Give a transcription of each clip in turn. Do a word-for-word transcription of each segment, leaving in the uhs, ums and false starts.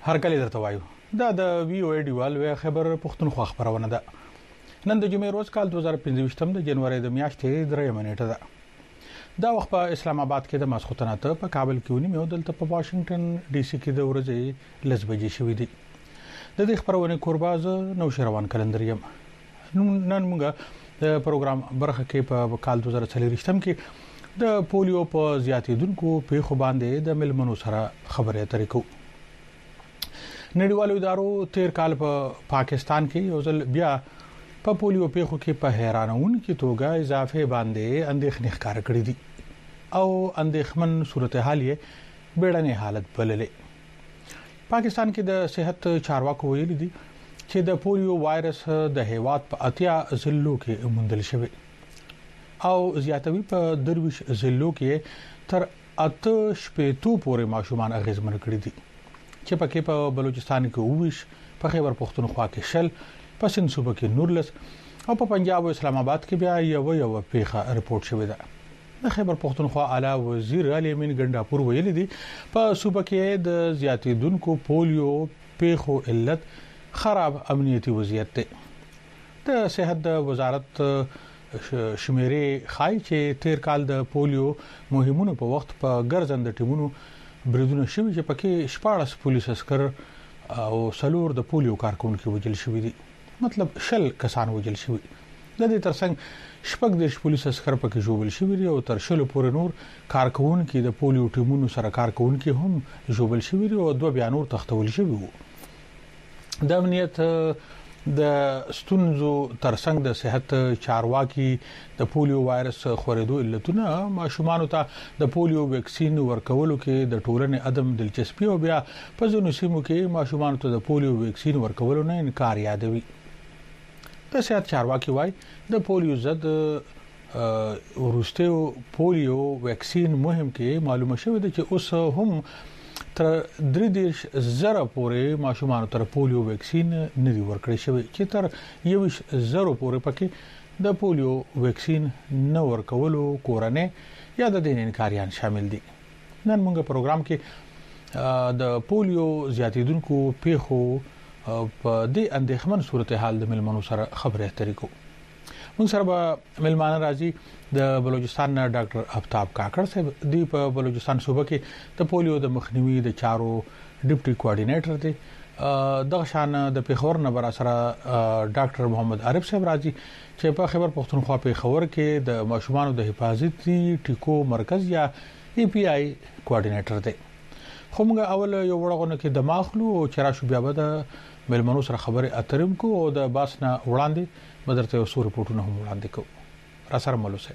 هر کله درته وایو دا د وی او ډیوال وی خبر پښتونخوا خبرونه ده نن د جمعې روز کال دوه هزار پنځه د جنوري د میاشتې درېمه نیټه ده دا وخت په اسلام آباد کې د ماسختنه ته په کابل کې ونی مې دلته په واشنگټن ډي سي کې د ورځې لس بجې شوې دي د دې خبرونه قرباز نو شروان کلندریم نن موږ د پروګرام برخه کې په کال دوه هزار چلويشتم کې د پولیو په زیاتیدونکو پیښو باندې د ملمنو سره خبرې اترې کوو نړیوالو ادارو تیر کال په پا پاکستان کې یو ځل بیا په پولیو پیښو کې په حیرانون کې توګه اضافه باندې اندېښنې ښکار کړې دي او اندېښمن صورتحال یې بیړنۍ حالت بللې پاکستان کې د صحت چارواکو ویلي دي چې د پولیو وایرس د هیواد په اتیا ضلعو کې موندل شوی او زیاتوي په درویش ضلعو کې تر اته شپېتو پورې ماشومان اغیزمن کړي دي چې پکې په بلوچستان کې اوویش په خیبر پختونخوا کې شل په سند صوبه کې نورلس او په پنجاب او اسلام آباد کې بیا یو یو پیښه رپورت شوې ده د خیبر پختونخوا اعلی وزیر علي امین ګنداپور ویلي دي په صوبه کې د زیاتیدونکو پولیو پیښو علت خراب امنیتي وضعیت ده د صحت د وزارت شمیرې خای چې تیر کال د پولیو مهمونو په وخت په ګرځند ټیمونو بریدونه شوي چې پکې شپاړس پولیس عسكر او سلور د پولیو کارکونکو وجل شوي دي مطلب شل کسان وجل شوي د دې ترڅنګ شپږ د پولیس عسكر پکې جوړل شوي او تر شلو پورې نور کارکونکو د پولیو ټیمونو سره کارکونکو هم جوړل شوي او دوه بیانور تختول شوي وو د امنیت د ستونزو ترڅنګ د صحت چارواکي د پولیو وایرس خورېدو علتونه ماشومان ته د پولیو ویکسین ورکولو کې د ټولنې عدم دلچسپي او بیا په ځینو سیمو کې ماشومان ته د پولیو ویکسین ورکولو نه انکار یادوي د صحت چارواکي وایي د پولیو ضد ورستیو پولیو ویکسین مهم کې معلومه شوې ده چې اوس هم تر درې دیش زره پورې ماشومان تر پولیو ویکسین نه دی ورکړی شوی چې تر یو زره پورې پکې د پولیو ویکسین نه ورکولو کورنۍ یا د دین انکاریان شامل دي نن موږ پروګرام کې د پولیو زیاتیدونکو پیښو په دې اندېښمن صورتحال د ملمنو سره خبرې اترې کوو موږ سره به ملمانه راځي د بلوچستان ډاکټر افتاب کاکړ صاحب دی په بلوچستان صوبه کې د پولیو د مخنیوي د چارو ډیپټي کوارډینیټر دی دغه شان د پیښور نه بر سره ډاکټر محمد عارف صاحب راځي چې په خیبر پختونخوا پیښور کې د ماشومان د حفاظتي ټیکو مرکز یا ای پی آی کوارډینیټر دی خو موږ اول یو وړاندې کې د ماخلو او چرآ بیا به د ملمنو سره خبرې اترم کو او د باسنه وړاندې بدرته اوسو رپورټونه هم وړاندې کوو را سره ملوسه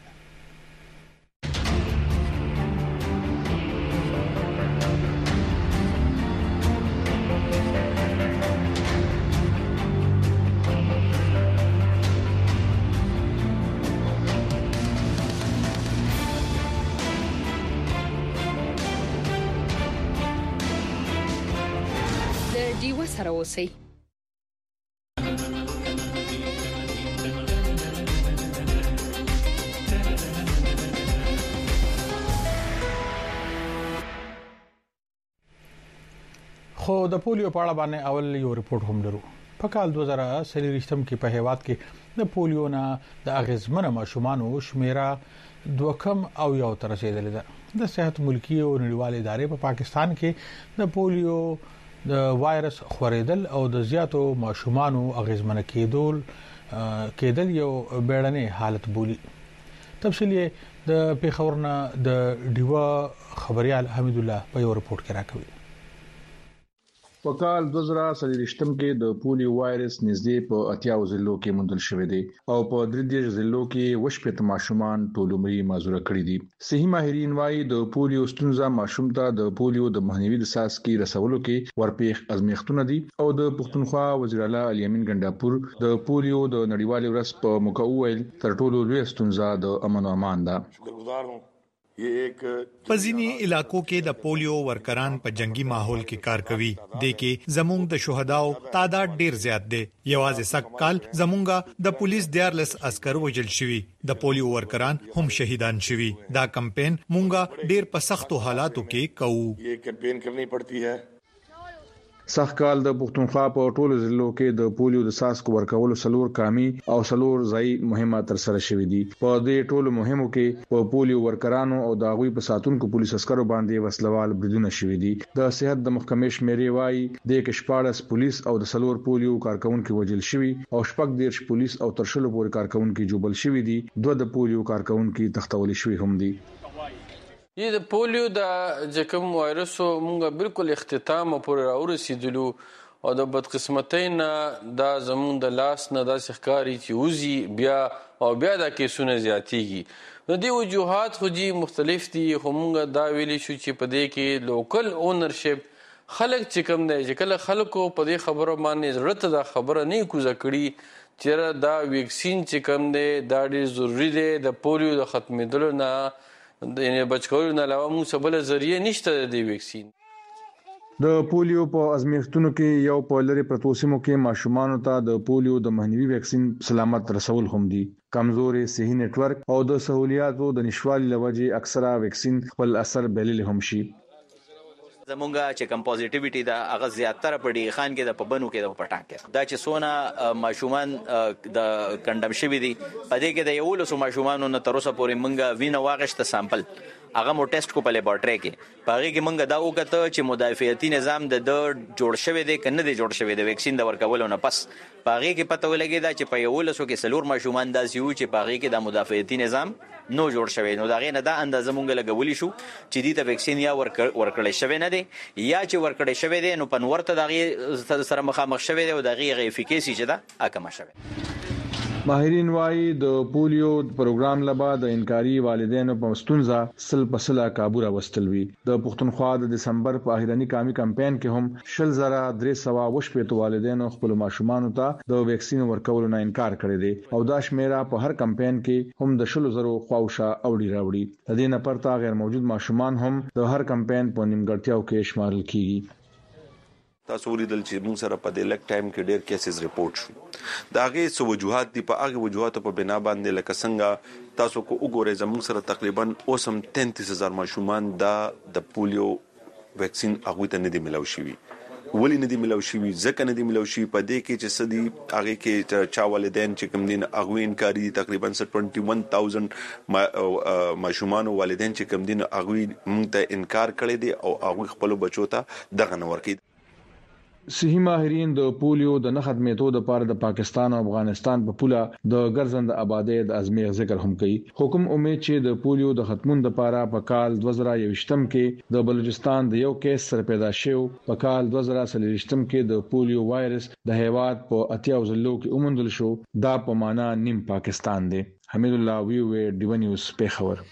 د ډیو سره اوسئ خو د پولیو په اړه باندې اول یو رپورت هم لرو په کال دوه هزار چلويشتم کې په هیواد کې د پولیو نه د اغیزمن ماشومانو شمیره دوه کم او یو تر رسیدلې ده د صحت ملکی او نړیوال ادارې په پا پاکستان کې د پولیو د وایرس خورېدل او د زیاتو ماشومانو اغیزمن کېدل کېدل یو بیړنۍ حالت بولی تفصیل د پیښورنا د ډیوا خبريال حمید الله په یو رپورت کې راکوي په کال دوه هزار چلويشتم کې د پولیو وایرس نږدې په اتیا ضلعو کې موندل شوې دي او په درې دیش ضلعو کې وشپېت ماشومان ټول عمري معذوره کړي دي صحي ماهرین وايي د پولیو ستونزه ماشوم ته د پولیو د مخنیوي د ساس کې رسولو کې ورپېخ ازمیختونه دي او د پښتونخوا وزیر اعلی علي امین ګنداپور د پولیو د نړیوال ورځ په موقع ویل تر ټولو لوی ستونزه د امن او امان ده په ځینی علاقو کې د پولیو ورکران په جنگي ماحول کې کار کوي د کې زموږ د شهداو تعداد ډیر زیات دی یوازې سک کال زموږه د پولیس دیارلس عسكر وجل شوی د پولیو ورکران هم شهیدان شوی دا کمپاین مونږه ډیر په سختو حالاتو کې کوو یہ کمپین کرنی پڑتی ہے سخت کال د پښتونخوا په ټولو ضلعو کې د پولیو د ساسکو ورکولو سلور کامي او سلور ځای مهمه تر سره شوې دي. په دې ټولو مهمو کې په پولیو ورکرانو او د غوي په ساتونکو پولیس عسکرو باندې وسلوال بریدونه شوې دي. د صحت د محکمې شمیرې وايي د کې شپاړس پولیس او د سلور پولیو کارکونکو وجل شوي او شپږ دیرش پولیس او ترشلو پورې کارکونکو جوبل شوي دي. دوه د پولیو کارکونکو تختول شوي هم دي. یہ د پولیو د جکم وایرسو مونږه بالکل اختتام پورې راورسېدلو او د بدقسمتۍ نه دا زمون د لاس نه دا ښکاری چې وزي بیا او بیا دا کیسونه زیاتېږي. نو دې وجوهات خو جی مختلف دي خو مونږه دا ویلی شو چې په دې کې لوکل اونرشپ خلک چې کوم دی چې کله خلکو په دې خبره باندې زړه ته دا خبره نه کوزه کړي چې دا ویکسین چې کوم دی دا ډېر ضروري دی د پولیو د ختمېدلو نه د بچکولو نه علاوه موږ څه بله ذریعه نشته د ویکسین. د پولیو په ازمیښتونو کې یو په لری پرتو سیمو کې ماشومان ته د پولیو د مخنیوي ویکسین سلامت رسول هم دي. کمزوري صحي نت ورک او د سہولیاتو د نشوالي لوجه اکثره ویکسین خپل اثر بلل هم شي. زمونږه چې کم پوزټیویټی دا هغه زیاتره په ډی خان کې د پبنو کې د پټان کې دا چې سونه ماشومان د کنډم شوی دي په دې کې د یو لسو ماشومانو نه تر اوسه پورې منګه وینه واغشت سامپل هغه مو ټیسټ کو په لیبارټری کې پاره کې منګه دا وکړه چې مدافعتي نظام د جوړ شوی دی کنه دی جوړ شوی دی ویکسین د ورکولو نه پس پاره کې پته ولګی دا چې په یو لسو کې سلور ماشومان داسې یو چې پاره کې د مدافعتي نظام نو جوړ شوی نو دا غي نه دا اندازه مونږ لګولې شو چې دې ته ویکسین یا ورکړې شوی نه دی یا چې ورکړې شوی دی نو پنورته دا غي سره مخامخ شوی دی او دا غي افیکیسی چې دا اکمه شوی. ماهرین وايي د پولیو پروګرام لبا د انکاري والدینو په مستونزه سل پسلا کابو را وستلوي. د پښتونخوا د دسمبر په اخیرنی کامی کمپاین کې هم شل زره درې سوا وشپېته والدینو خپل ماشومان ته د ویکسین ورکولو نه انکار کړی دی او دا شمیره په هر کمپاین کې هم د شل زرو خواوشه اوړي راوړي. د دې نه پرته غیر موجود ماشومان هم د هر کمپاین په نیمګړتیاو کې شمارل کیږي. تاسو ولیدل چې موږ سره په دې لک ټایم کې ډېر کیسز ریپورت شو دا هغه څه وجوهات دي په هغه وجوهاتو په بنا باندې لکه څنګه تاسو کو وګورئ زموږ سره تقریبا اوسم تینتیس هزار ماشومان دا د پولیو ویکسین هغه ته نه دی ملو شوی. ولی نه دی ملو شوی ځکه نه دی ملو شوی په دې کې چې سدي هغه کې چا والدین چې کوم دین هغه انکاري تقریبا اکیس هزار ماشومان والدین چې کوم دین هغه موږ ته انکار کړی دي او هغه خپل بچو ته دغه نه ورکړي. صحي ماهرین د پولیو د نه ختمېدو لپاره د پاکستان او افغانستان په پوله د ګرځند آبادی د ازمیښت ذکر هم کوي. حکم امید چې د پولیو د ختمون لپاره په کال دوه زره یوویشتم کې د بلوچستان د یو کیس سره پیدا شو په کال دوه زره څلوېښتم کې د پولیو وایرس د هیواد په اتیا ضلعو کې اومندل شو. دا په معنا نیم پاکستان دی. حمید الله وی وی ډیو نیوز پیښور.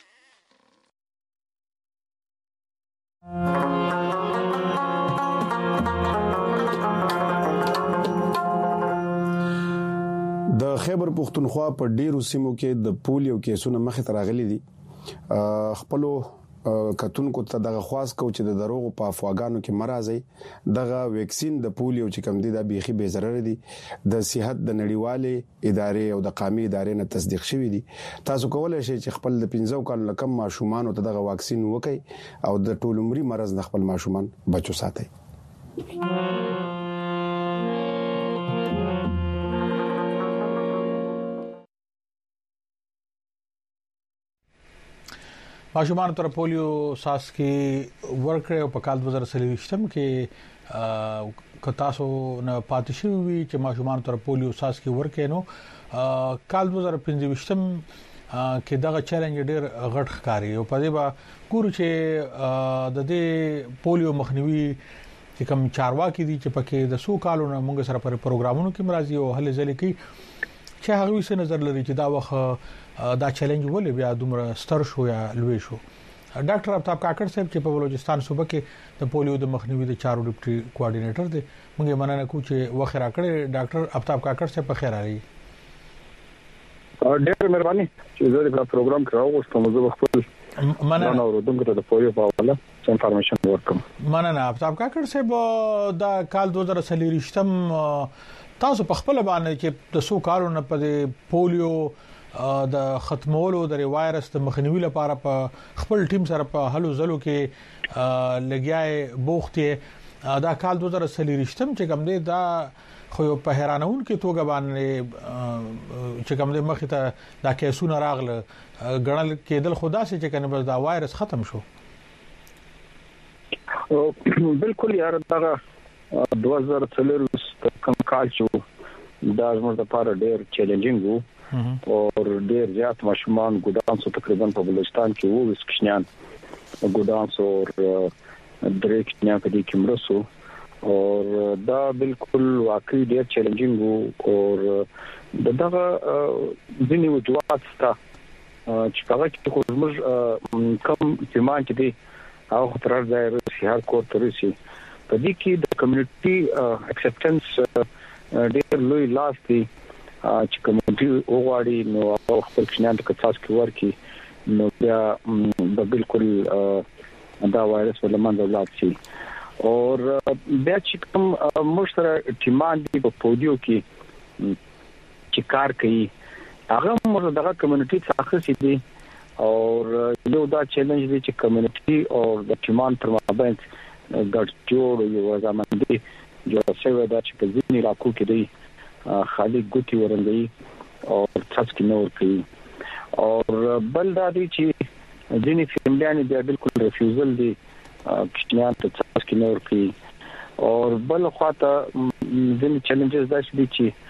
د خیبر پختونخوا په ډیرو سیمو کې د پولیو کیسونه مخې ته راغلي دي. خپل کتونکو ته دغه خواص کو چې د دروغ په افواګانو کې مرزي دغه ویکسین د پولیو چې کم دي د بيخي به ضرر دي د صحت د نړیوالې ادارې او د قومي ادارې نه تصدیق شوی دي. تاسو کولای شئ چې خپل د پنځو کال کم ماشومان ته دغه واکسین وکړي او د ټول عمري مرز نه خپل ماشومان بچو ساتي. ماشومان تر پولیو ساسکي ورکړ او په کال دوه زره څلوېښتم کې کتاسو نه پاتې شوی چې ماشومان تر پولیو ساسکي ورکې نو کال دوه زره پنځه کې دغه چیلنج ډېر غټ ښکاری او په دې با ګورو چې د دې پولیو مخنیوي چې کوم چارواکي دي چې پکې د سو کالو نه موږ سره پر پروګرامونو کې مرাজি او هلې ځلې کې چې هغه څه نظر لري چې دا وخت دا چیلنج ولې بیا دومره ستر شو یا لوی شو. ډاکټر افتاب کاکړ صاحب چې په بلوچستان صوبه کې د پولیو د مخنیوي د چارو ډیپټي کوارډینیټر دی موږ مننه کوو چې وخت راکړی. ډاکټر افتاب کاکړ صاحب په خیر راغلی. ډېر مهرباني چې زه د پروګرام کراو غوښتم زه خپل مننه نو ورودم ته د پولیو په حواله انفارمیشن ورکوم. مننه افتاب کاکړ صاحب دا کال دوه زره څلوېښتم تاسو په خپل باندې چې د سو کالو نه په پولیو د ختمولو د وایرس د مخنیوي لپاره په خپل ټیم سره په هلو زلو کې لګیاي بوختي دا کال دوه زره څلورم چې کوم دی دا خو په حیرانون کې توګه باندې چې کوم دی مخې ته دا کیسونه راغله غړل کېدل خدا سي چې کنه بس دا وایرس ختم شو. بالکل یار دا دوه زره څلور کم کال شو دا زموږ لپاره ډېر چیلنجینګ وو او ډېر زیات ماشومان ګډان سو تقریبا په بلوچستان کې وو وسکشنیان ګډان سو درې کښنیا په دې کې مرسو او دا بالکل واقعي ډېر چیلنجینګ وو او دغه ځینې وجوهات ستا چې هغه چې خو موږ کم پیمان کې دي هغه تر ځای رسي هر کور ته رسي په دې کې د کمیونټي اکسپټنس ډېر لوی لاس دی چې کمیونټي وغواړي نو هغه خپل کښنیان ته کڅاس کې ورکی نو بیا د بالکل دا وایرس ولمنځه لاړ شي او بیا چې کوم مشترک ټیمان دی په پودیو کې چې کار کوي هغه موږ دغه کمیونټي څخه سي دي او یو دا چیلنج دی چې کمیونټي او د ټیمان پر مابین ګډ جوړ یو ځامن دی جو څه دا چې په ځینې علاقو کې دی خالي ګوتی ورندي او تاسو کې نور کوي او بل دا دی چې ځینې فیملیان بیا بالکل ریفیوزل دي کښنیان ته تاسو کې نور کوي او بل خواته ځینې چیلنجز دا دي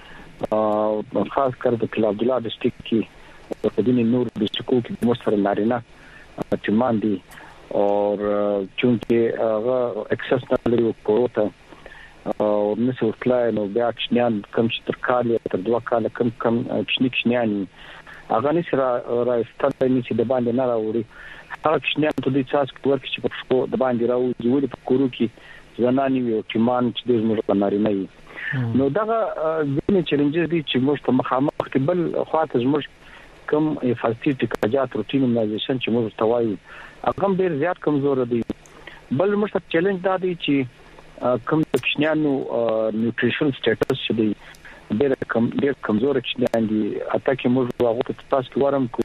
چې خاص کر د کلاب عبدالله ډسټریکټ کې په ځینې نور ډسټریکټو کې مستر نارینه ټیمان دي او چونکه هغه اکسس نه لري پروته او نسو کلاین او بیا کښنیان کم چې تر کال یا تر دوه کال کم کم کښنی کښنیان هغه نسره راستل نشي د باندې نه راوړي هغه کښنیان ته د تاسو ورک چې په شپو د باندې راوځي ولې په کورو کې ځنانی وي چې مان چې د زموږ نارینه وي نو دا ځینې چیلنجز دي چې موږ ته مخامخ کې بل خواته زموږ کم حفاظتي ټیکاجات روټین منایزیشن چې موږ توایي هغه ډیر زیات کمزور دي بل موږ ته چیلنج دا دی چې کوم د کښنیانو نیوټریشن سټیټس چې دی ډېر کم ډېر کمزور کښنیان دي اته کې موږ هغه ته تاسو کې ورم کو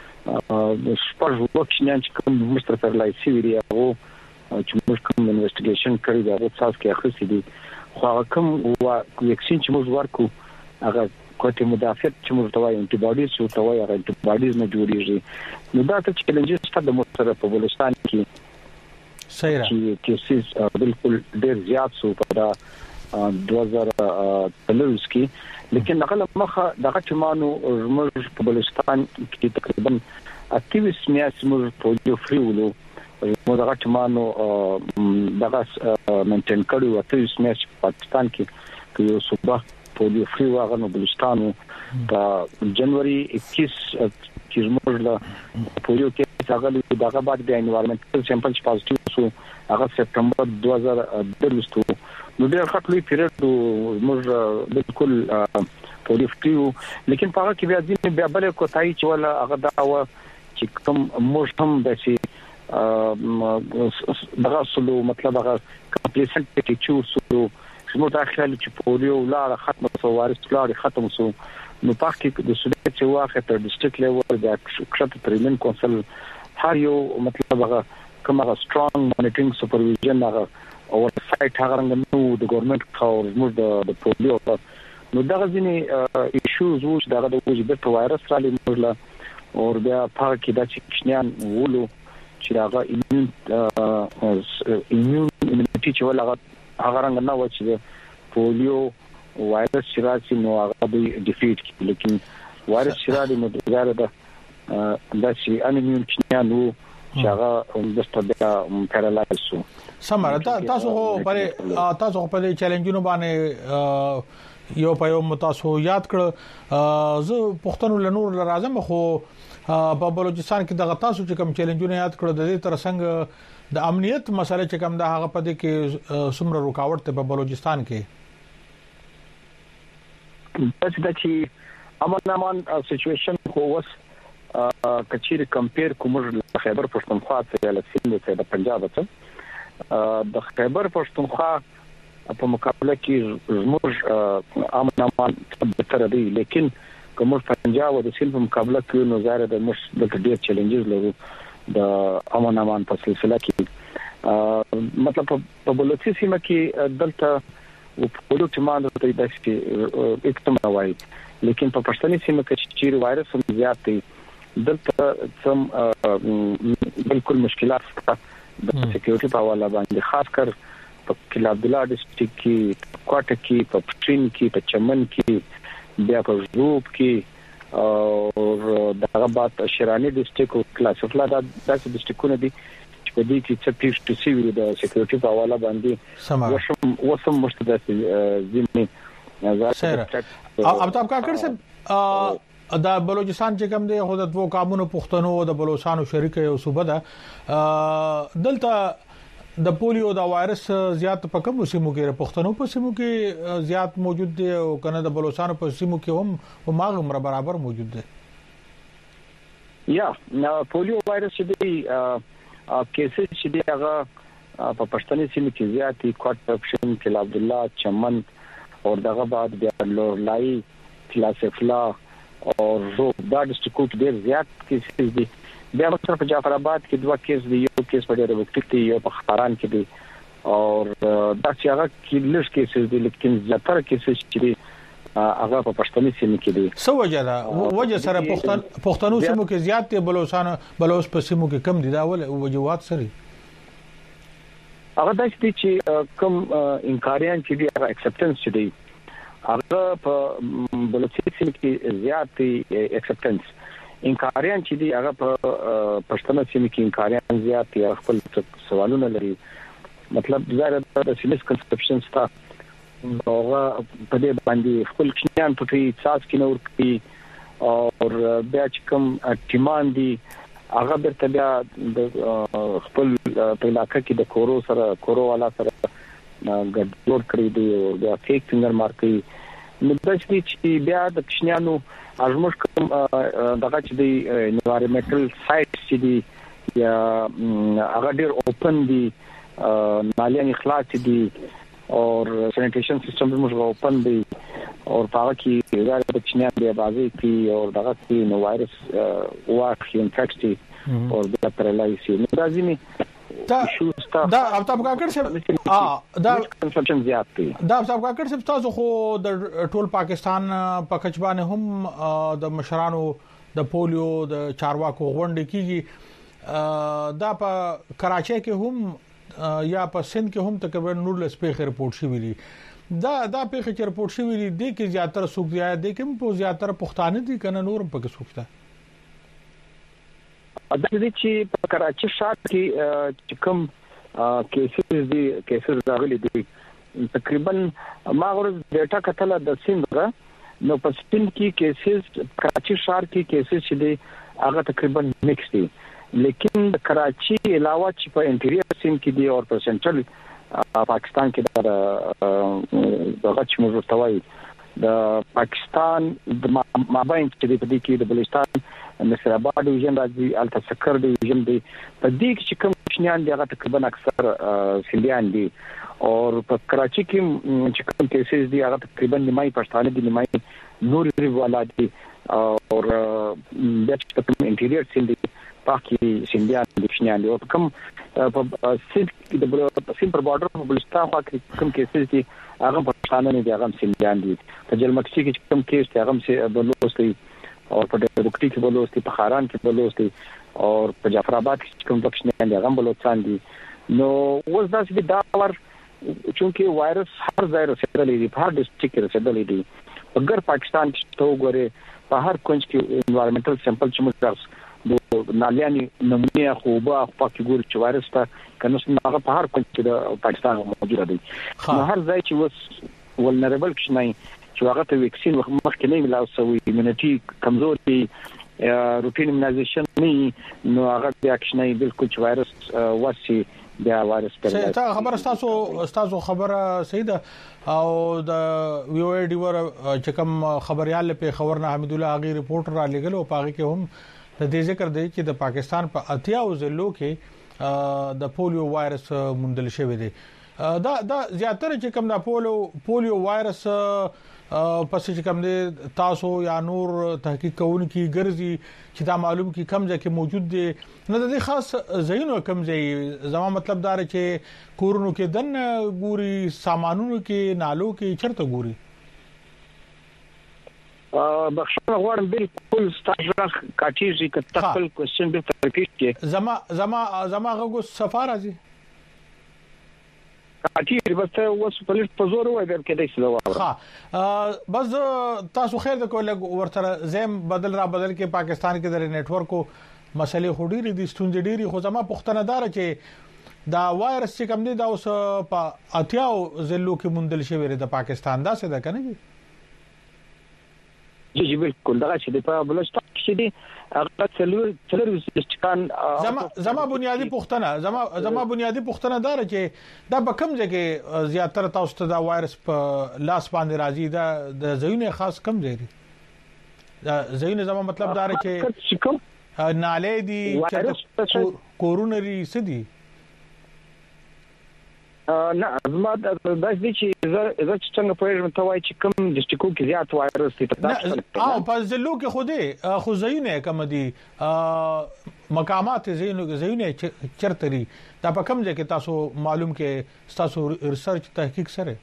د شپږ وو کښنیان چې کوم مستر پرلایسي ویری هغه چې موږ کوم انویسټیګیشن کړی دا هغه تاسو کې اخیستي دي خو هغه کوم ویکسین چې موږ ورکو هغه کوټه مدافعت چې موږ توای انټي باډیز او توای هغه انټي باډیز نه جوړیږي نو دا ته چیلنجز ستاسو د مستر په بلوچستان کې صحیح چې کیسز بالکل ډېر زیات سو په دا دوه زره څلور کې لیکن هغه مخه دغه چمانو موږ په بلوچستان کې تقریبا اکتیویست میاس موږ پولیو فری ولو موږ دغه چمانو دغه مینټین کړو اکتیویست میاس په پاکستان کې یو صوبه پولیو فری واغ نو بلوچستان په جنوري اکیس چې موږ لا پولیو کې څنګه دغه بعد د انوایرنمنټل سیمپل چې پازیټیو شو هغه سپټمبر دوه زره دولس نو ډېر خطرې پیریډ موږ بالکل پولیو فریو لیکن په هغه کې بیا ځینې بیا بل کوتای چې ولا هغه دا و چې کوم موږ هم د شي دغه سلو مطلب هغه کمپلیسنت کې چې سلو زموږ داخلي چې پولیو لا ختم شو وارث لا ختم شو نو پاکي د سولې چې واخه تر ډسټریکټ لیول د کښته ترمن کونسل هر یو مطلب هغه کوم هغه سترونګ مانیټرینګ سپرویژن هغه او سایت هغه رنګ نو د ګورنمنت کاور موږ د پولیو نو دغه ځینې ایشوز وو چې دغه د وجود په وایرس را لېمړل او بیا پاکي د چښنیان وولو چې هغه ایمون ایمون ایمونټی چې ولغه هغه رنګ نه و چې پولیو وایرس شراسي نو هغه به ډیفیټ کی لیکن وایرس شرادي نو دغه د داسي انیمون کښنیان وو چې هغه د ستړیا پیرالایز شو سمره تاسو په تاسو په چیلنجونو باندې یو په یو متاسو یاد کړ زه پښتون لنور لازم خو په بلوچستان کې دغه تاسو چې کوم چیلنجونه یاد کړو د دې تر څنګه د امنیت مسله چې کوم د هغه په دې کې څومره رکاوټ ته په بلوچستان کې دا چې امن امان سچويشن خو وس کچیر کمپیر کومر خیبر پښتونخوا ته له سیند ته د پنجاب ته د خیبر پښتونخوا په مقابله کې زموږ امن امان بهتر دی لیکن کوم پنجاب او د سیند په مقابله کې نو زاره د مش د ډېر چیلنجز لرو د امن امان په سلسله کې مطلب په بلوچستان سیمه کې دلته پولیو ټیمان ته د داسې اکتم راوي لیکن په پښتني سیمه کې چې وایرس هم زیات دی دلته سم بالکل مشکلات شته د سکیورټي په حواله باندې خاص کر په کلا عبد الله ډسټریکټ کې کوټه کې په پټرین کې په چمن کې بیا په زوب کې او دغه بعد شرانی ډسټریکټ او کلاسفلا د داسې ډسټریکټونه دي چې په دې کې څه پیښ ټو سی وی د سکیورټي په حواله باندې وسم وسم مستداسي ځینې سره اب تاسو کا کړئ دا بلوچستان چې کوم دی خو د دوه قانونو پښتنو او د بلوچستانو شریک یو صوبه ده دلته د پولیو دا وایرس زیات په کوم سیمو کې پښتنو په سیمو کې زیات موجود دی او کنه د بلوچستان په سیمو کې هم او ماغه برابر موجود دی یا نو پولیو وایرس دی کیسز چې دی هغه په پښتني سیمو کې زیات دي کوټ اپشن کلا عبد الله چمن او دغه بعد بیا لورلای کلاسفلا او زو دا ډسټریکټ ډیر زیات کیسز دي بیا مثلا په جعفر آباد کې دوه کیس دي یو کیس په ډېر وخت کې یو په خاران کې دي او دا چې هغه کې لږ کیسز دي لیکن زیاتره کیسز چې دي هغه په پښتني سیمه کې دي سو وجه دا وجه سره پښتون پښتنو سیمو کې زیات دي بلوچستان بلوچ په سیمو کې کم دي دا ول وجوهات سره هغه د چې کوم انکاریان چې دي هغه اکسپټنس چې دي هغه په بلوچستان سیمه کې زیات دي اکسپټنس انکاریان چې دي هغه په پښتنه سیمه کې انکاریان زیات دي خپل سوالونه لري مطلب ظاهر د سیمس کنسپشن ستا هغه په دې باندې خپل کشنیان په دې اساس کې نور کوي او بیا چې کوم ټیمان دي هغه برته بیا د خپل په علاقې کې د کورو سره کورو والا سره ګډوډ کړی دی او بیا فیک فینګر مارک کوي نو د چې بیا د کشنیانو ازموش کوم دغه چې دی انوایرنمنټل سایټس چې دی یا هغه ډیر اوپن دي نالیان اخلاص دي او سانیټیشن سیستم موږ اوپن دي او هغه کې زړه د چنیا دی بازي کې او دغه کې نو وایرس واخی انفیکټي او د پرلایسي نو راځي دا دا اب تاسو کا کړئ ا دا کنسپشن زیات دي دا تاسو کا کړئ تاسو خو د ټول پاکستان په کچبانه هم د مشرانو د پولیو د چارواکو غونډې کیږي دا په کراچۍ کې هم یا په سند کې هم تقریبا نور لس په رپورټ شوی دي دا دا په خچ رپورټ شوی دي د کې زیاتره سوق دی د کوم په زیاتره پښتانه دي کنه نور په کې سوقته د دې چې په کراچۍ ښار کې کوم کیسز دي کیسز راغلي دي تقریبا ما غوړ ډیټا کتل د سیندره نو په سیند کې کیسز کراچۍ ښار کې کیسز چې دي هغه تقریبا مکس دي لیکن کراچۍ علاوه چې په انټیریور سیند کې دي او په سنټرل پاکستان کې د دغه چې موږ توای د پاکستان د مابین چې د دې کې د بلوچستان نصر آباد ډیویژن راځي الته سکر ډیویژن دی په دې کې چې کوم شنیان دی هغه تقریبا اکثر سیندیان دي او په کراچۍ کې چې کوم کیسز دي هغه تقریبا نیمای پښتانه دي نیمای نور والا دي او د کوم انټیریور سیند دی پاکي سیندیان دي شنیان دي او کوم په سیند د سیند پر بارډر په بلوچستان خو کوم کیسز دي هغه پښتانه نه دي هغه سیندیان دي په جلمکسي کې کوم کیس دی هغه بلوچستان او په ډیروکټي کې بلوستي په خاران کې بلوستي او په جعفر آباد کې کوم بخښنه دي هغه بلوچستان دي نو اوس دا چې دا ور چونکه وایرس هر ځای رسیدلی دی په هر ډسټریکټ کې رسیدلی دی اگر پاکستان کې تو غره په هر کونج کې انوایرنمنټل سیمپل چې موږ د نالیانی نمونه خوبه پاکي ګور چې وایرس ته کنه هغه په هر کونج کې د پاکستان موجود دی نو هر ځای چې وس ولنربل کښنای چې هغه ته ویکسین مخکې نه ملاو سوی ایمونټي کمزوري روټین ایمونایزیشن نه نو هغه بیا کښنای بالکل چې وایرس واسي بیا وایرس پر تا خبر تاسو تاسو خبره سیده او د وی او ای ډی ور چې کوم خبريال په خبرنا حمید الله اغي ریپورټر را لګل او پاغي کې هم د دې ذکر دی چې د پاکستان په اتیا او ضلعو کې د پولیو وایرس موندل شوی دی دا دا زیاتره چې کوم د پولیو پولیو وایرس پس چې کوم دي تاسو یا نور تحقیق کوونکي ګرځي چې دا معلوم کی کم ځکه موجود دي نه د خاص زینو کم ځای زما مطلب دا چې کورونو کې دن ګوري سامانونو کې نالو کې چرته ګوري بخښنه غواړم بالکل ستاسو کاټیږي که تخپل کوېسچن به ترپیټ کې زما زما زما غو سفار ازي کاټیږي بس اوس په لږ په زور وای در کې دې سلو ها بس تاسو خیر د کوله ورته زم بدل را بدل کې پاکستان کې د نت ورکو مسلې خوري دي ستونزې ډيري خو زما پښتنه دار چې دا وایرس چې کوم دي دا اوس په اتیاو زلو کې مندل شوی دی د پاکستان دا څه ده کنه جی جی بالکل دا چې د په بلوچستان کې دي هغه څلور څلور استکان زما زما بنیادی پښتنه زما زما بنیادی پښتنه دار چې دا په کوم ځای کې زیاتره تاسو ته دا وایرس په لاس باندې راځي دا د زوینه خاص کم ځای دی دا زوینه زما مطلب دار چې نالې دي کورونري سدي نه زما د داسې چې زه زه څنګه پوهیږم ته وایي چې کوم ډیسټریکټ کې زیات وایرس دي ته او په ځلو کې خوده خو زینه کوم دي مقامات زینو زینه چرته دي دا په کوم ځای کې تاسو معلوم کې تاسو ریسرچ تحقیق سره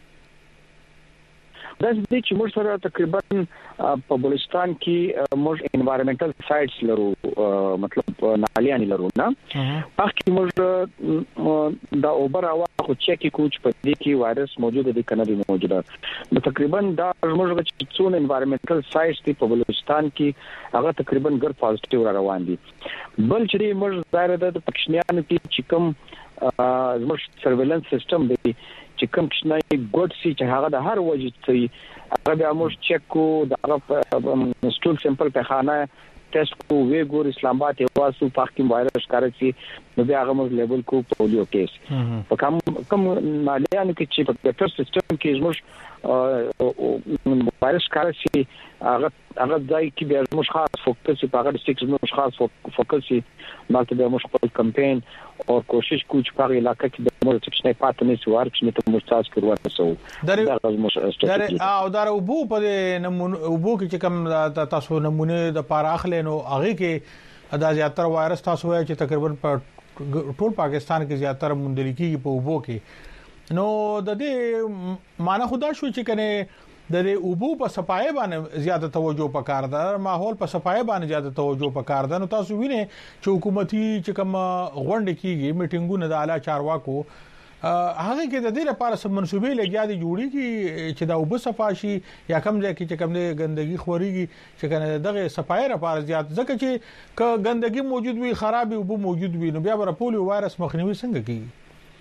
دا چې موږ سره تقریبا په بلوچستان کې موږ انوایرنمنټل سایټس لرو مطلب نالیان لرو نه پخې موږ دا اوبر اوا خو چک کوچ په دې کې وایرس موجود دي کنه دي موجوده نو تقریبا دا موږ چې څون انوایرنمنټل سایټس دي په بلوچستان کې هغه تقریبا ګر پازټیو را روان دي بل چې موږ ظاهر ده د پښنیانو کې چې کوم موږ سرویلنس سیستم دی چې کوم کښنای ګډ سي چې هغه د هر وجه سي هغه به موږ چک کو د سټول سیمپل په خانه ټیسټ کو وی ګور اسلام آباد یو واسو پاکستان وایرس کارسي نو بیا هغه موږ لیبل کو پولیو کیس په کوم کوم مالیانو کې چې په ټیسټ سیستم کې موږ وایرس کارسي هغه هغه ځای کې بیا موږ خاص فوکس په هغه ډیسټریکټ موږ خاص فوکس مالته به موږ خپل کمپاین او کوشش کوو چې په علاقې کې د موږ څخه پاتې نه سوار چې ته موږ تاسو کړو تاسو دا او دا وبو په نمونه وبو کې کوم تاسو نمونه د پاراخل نو هغه کې دا زیاتره وایرس تاسو وایي چې تقریبا په ټول پاکستان کې زیاتره مندل کیږي په وبو کې نو د دې معنی خدا شو چې کنه د دې اوبو په صفای باندې زیاته توجه پکار ده ماحول په صفای باندې زیاته توجه پکار ده نو تاسو وینئ چې حکومتي چې کوم غونډه کیږي میټینګونه د اعلی چارواکو هغه کې د دې لپاره سم منسوبې لګیا دي جوړي کی چې دا اوبو صفاشي یا کم ځای کې چې کوم د ګندګي خوريږي چې کنه دغه صفای لپاره زیات ځکه چې ک ګندګي موجود وي خراب اوبو موجود وي نو بیا بر پولیو وایرس مخنیوي څنګه کیږي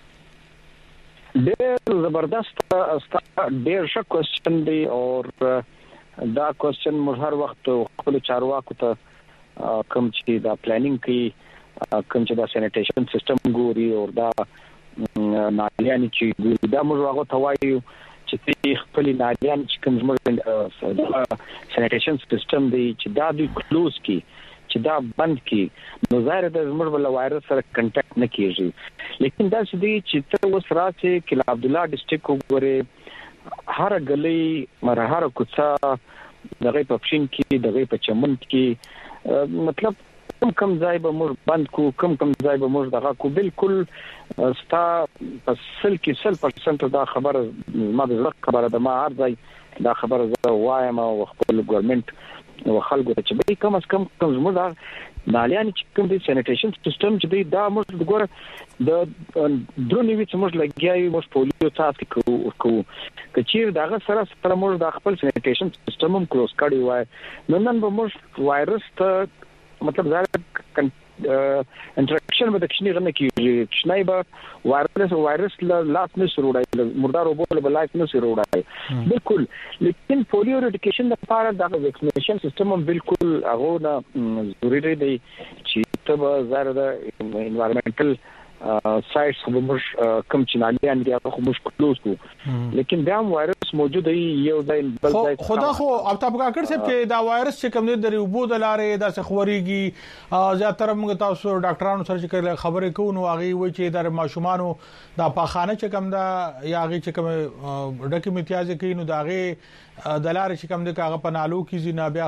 ډېر زبردست ډېر ښه کوېسچن دی او دا کوېسچن موږ هر وخت خپل چارواکو ته کوم چې دا پلانینګ کوي کوم چې دا سینیټیشن سیستم ګوري او دا نالیان چې ګوري دا موږ هغه ته وایو چې خپل نالیان چې کوم زموږ سینیټیشن سیستم دی چې دا دوی کلوز کی چې دا بند کی نو ظاهر د زموږ بل وایرس سره کنټیکټ نه کیږي لیکن دا چې دی چې ته اوس راځي کله عبد الله ډیسټریکټ وګوره هر غلې مرهره کوڅه دغه په پښین کې دغه په چمن کې مطلب کم کم ځای به موږ بند کو کم کم ځای به موږ دغه کو بالکل ستا په سل کې سل پرسنټ دا خبره ما د خبره د ما هر ځای دا خبره زه وایم او خپل ګورنمنت او خلکو ته چې به کم از کم کوم زموږ نالیان چې کوم دي سینیټیشن سیستم چې دی دا موږ وګوره د درونی وچ موږ لګیاي موږ پولیو تاسو کوو کوو کچیر داغه سره سره موږ د خپل سینیټیشن سیستم هم کلوز کړی وای نو نن به موږ وایرس ته مطلب ځای انټراکشن به د کښنی غنه کیږي کښنی به وایرس وایرس لاس نه سروړای مردار وبول به لاس نه سروړای بالکل لیکن پولیو ریډیکیشن لپاره دا ویکسینیشن سیستم هم بالکل هغه نه ضروري دی چې ته به زړه د انوایرنمنټل سایټس خو موږ کم چینالیان دي هغه موږ کلوز کو لیکن بیا هم وایرس موجود دی یو ځای بل ځای خدا خو او تاسو کاکړ صاحب کې دا وایرس چې کوم دی د یوبو د لارې د سخوريږي زیاتره موږ تاسو ډاکټرانو سره چې خبرې کوو نو هغه وایي چې د ماشومانو د پاخانه چې کوم دا یا هغه چې کوم ډکه امتیاز کوي نو دا هغه د لارې چې کوم دی هغه په نالو کې زینا بیا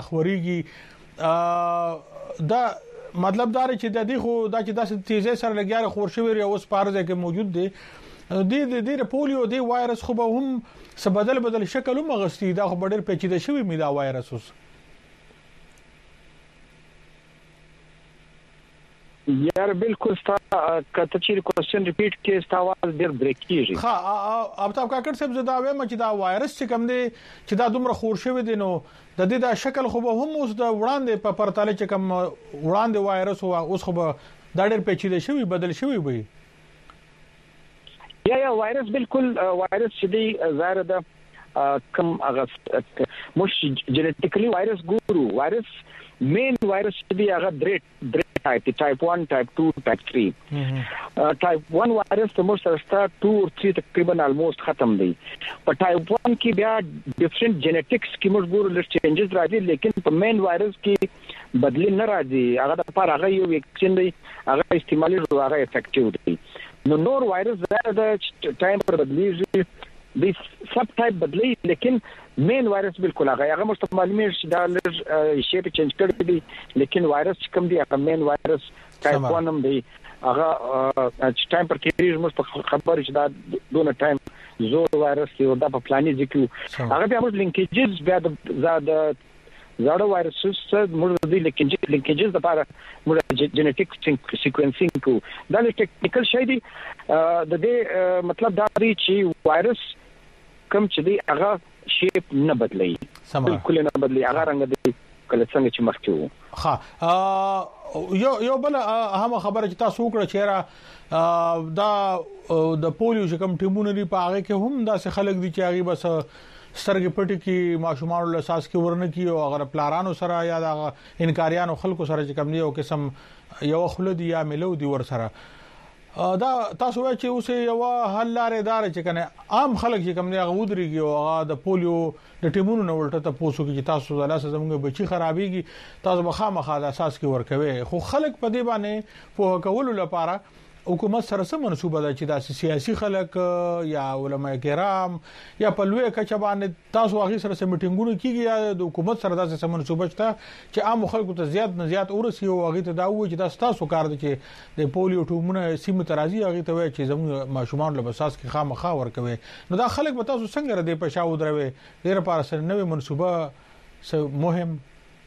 خوريږي دا مطلب دا چې د دې خو دا چې داسې تیزه سره لګیاره خور شوی او اوس پارځه کې موجود دی د دې د پولیو دی وایرس خو به هم څه بدل بدل شکل هم غستی دا خو ډېر پیچیده شوی می دا وایرس اوس یار بالکل ستا کته چې کوېسچن ریپیټ کې ستا आवाज ډېر بریک کیږي ها اب تاسو کاکړ صاحب زدا وایم چې دا وایرس چې کوم دی چې دا دومره خور شوی دی نو د دې دا شکل خو به هم اوس د وړاندې په پرتاله چې کوم وړاندې وایرس او اوس خو به دا ډېر پیچیده شوی بدل شوی وي یا یا وایرس بالکل وایرس چې دی ظاهر ده کم هغه مش جنټیکلی وایرس ګورو وایرس مین وایرس چې دی هغه درې درې ټایپ ټایپ one ټایپ two ټایپ three ټایپ one وایرس د موږ سره ستا two or three تقریبا almost ختم دی په ټایپ one کې بیا ډیفرنٹ جینټکس کې موږ ګورو لږ چینجز راځي لیکن په مین وایرس کې بدلی نه راځي هغه د پر هغه یو ویکسین دی هغه استعمالي هغه افیکټیو دی نو نور وایرس زیاده ټایم پر بدلیږي د سب ټایپ بدلی لیکن مین وایرس بالکل هغه هغه مستعملین شي دا لږ شیپ چینج کړی دی لیکن وایرس کوم دی هغه مین وایرس ټایپ one هم دی هغه چې ټایم پر کېږي موږ خبر چې دا دونه ټایم زور وایرس دی او دا په پلاني ځکه هغه بیا موږ لینکیجز بیا د زاده زاړه وایرسز سره موږ د لینکیجز لپاره موږ جینټیک سیکوینسینګ کو دا له ټیکنیکل شی دی د دې مطلب دا دی چې وایرس کم چې دی هغه شیپ نه بدلی بالکل نه بدلی هغه رنګ دی کله څنګه چې مخکې وو ها یو یو بل اهم خبره چې تاسو وکړه چې دا د پولیو چې کوم ټیمونه لري په هغه کې هم دا څه خلک دي چې هغه بس سترګې پټې کې ماشومان له اساس کې ورنه کی او هغه پلارانو سره یا د انکاریانو خلکو سره چې کوم دی او قسم یو خلدي یا ملو دی ور سره دا تاسو وایئ چې اوس یو حل لارې دار چې کنه عام خلک چې کوم دی هغه ودرېږي او هغه د پولیو د ټیمونو نه ولټه ته پوسو کې تاسو زلاس زموږ بچي خرابېږي تاسو بخامخا د اساس کې ورکوي خو خلک په دې باندې په کولو لپاره حکومت سره سم منسوبه ده چې د سیاسي خلک یا علماء کرام یا په لوی کچه باندې تاسو هغه سره سم میټینګونه کیږي یا د حکومت سره د سم منسوبه شته چې عام خلکو ته زیات نه زیات ورسي او هغه ته دا وایي چې دا تاسو کار دي چې د پولیو ټیمونه سیمه ترازی هغه ته وایي چې زموږ ماشومان له بساس کې خامخا ورکوي نو دا خلک به تاسو څنګه ردی په شاو دروي ډیره پاره سره نوې منسوبه مهم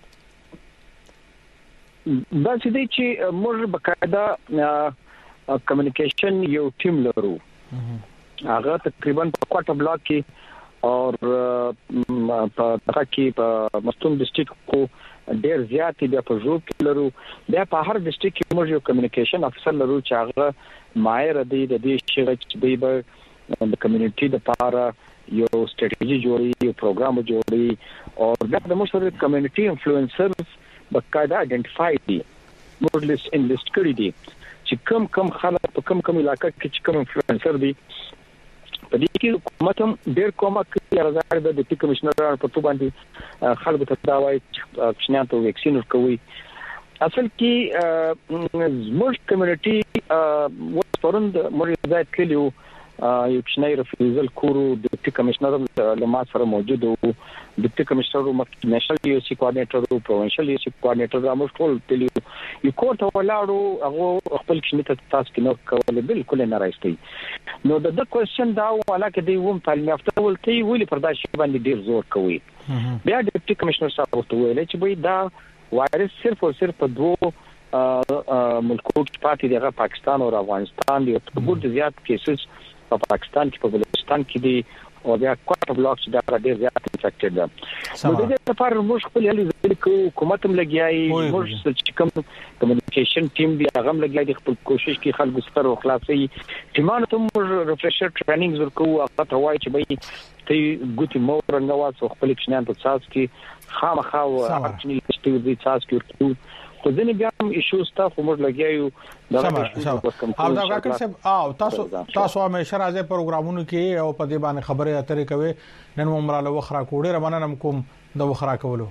دا چې دی چې موږ بقاعده کمیونیکیشن یو ټیم لرو هغه تقریبا په کوټه بلاک کې او په دغه کې په مستون ډیسټریکټ کو ډیر زیات دی په جوړ کې لرو بیا په هر ډیسټریکټ کې موږ یو کمیونیکیشن افسر لرو چې هغه ماهر دی د دې شی چې دی به د کمیونټي لپاره یو ستراتیژي جوړي یو پروګرام جوړي او دا د موږ کمیونټي انفلوئنسرز بقاعده آئیډنټیفای دي موږ لیست انلیست کړی دي چې کم کم خلک په کم کم علاقې کې چې کم انفلوئنسر دي په دې کې حکومت هم ډېر کومک کوي راځي د ډیپټي کمشنر په تو باندې خلکو ته دا وایي چې کښنان ته ویکسین ورکوي اصل کې زموږ کمیونټي وسپورند موږ ځای کلیو یو کښنای رفیزل کورو د ډیپټي کمشنر له ما سره موجود وو ډیپټي کمشنر مخکې نېشنل یو سی کوارډینیټر او پروینشل یو سی کوارډینیټر راموږ ټول تلیو یو کوټه ولاړو هغه خپل کښنی ته تاسو کې نو کول بالکل نه راځي نو د د کوېسچن دا ولا کې دی ووم تعلیم یافته ولته ویلي پرداش باندې ډیر زور کوي بیا ډیپټي کمشنر صاحب ورته ویل چې وای دا وایرس صرف او صرف په دوه ملکونو کې پاتې دی هغه پاکستان او افغانستان دی په ډیر زیات کیسز په پاکستان کې په بلوچستان کې دی او بیا کوټه بلاک چې دا ډیر زیات انفیکټډ ده نو د دې لپاره موږ خپل هلي حکومت هم لګیایي موږ چې کوم کمیونیکیشن ټیم دی هغه هم لګیایي خپل کوشش کوي خلکو سره خلاصي ټیمانو ته موږ ریفریشر ټریننګز ورکوو هغه ته وایي چې به ته ګوتې مور نه واسو خپل کښنان په تاسو کې خامخا او اکچنی چې دې تاسو کې ورکوو خو ځینې بیا کوم ایشوز تاسو موږ لګیایو دا او دا کاکل صاحب او تاسو تاسو همیشه راځي پروګرامونو کې او په دې باندې خبره اترې کوي نن ممراله وخرا کوډه رمنه نم کوم د وخرا کولو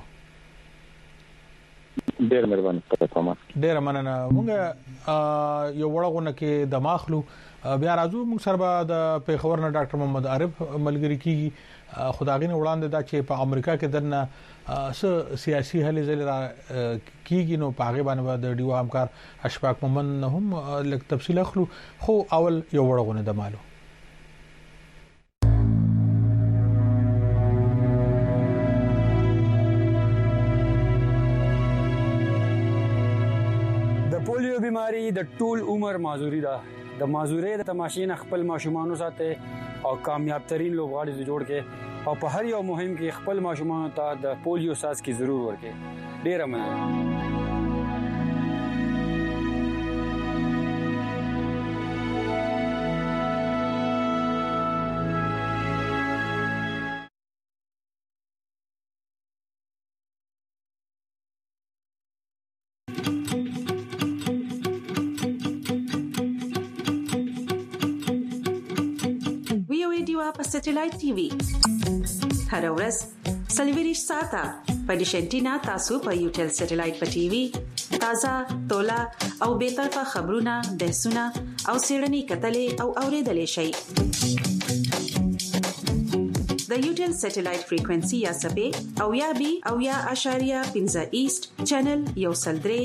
ډیر مهرباني تاسو ډیر مننه موږ یو وړغونه کې د ماخلو بیا راځو موږ سره د پیښور نه ډاکټر محمد عارف ملګری کیږي خداغین وړاندې دا چې په امریکا کې دنه س سیاسي هلې ځل را کیږي نو پاغه باندې د ډیو همکار اشفاق مومن هم لک تفصیل اخلو خو اول یو وړغونه د مالو د پولیو بیماری د ټول عمر معذوري ده د معذوري د تماشین خپل ماشومان ساته او کامیاب ترين لوبغاړي جوړ کې او په هر یو مهم کې خپل ماشومان ته د پولیو ساس کی ضرور ورکې ډیر مننه په سټلایټ ټي وي هر ورځ سلیویریش ساته په ډیشنټینا تاسو په یوټل سټلایټ په ټي وي تازه تولا او به طرفه خبرونه بحثونه او سیړنی کتلې او اوریدلې شي د یوټل سټلایټ فریکوئنسي یا سبې او یا بي او یا اشاریه پنځه ایست چینل یو سلدري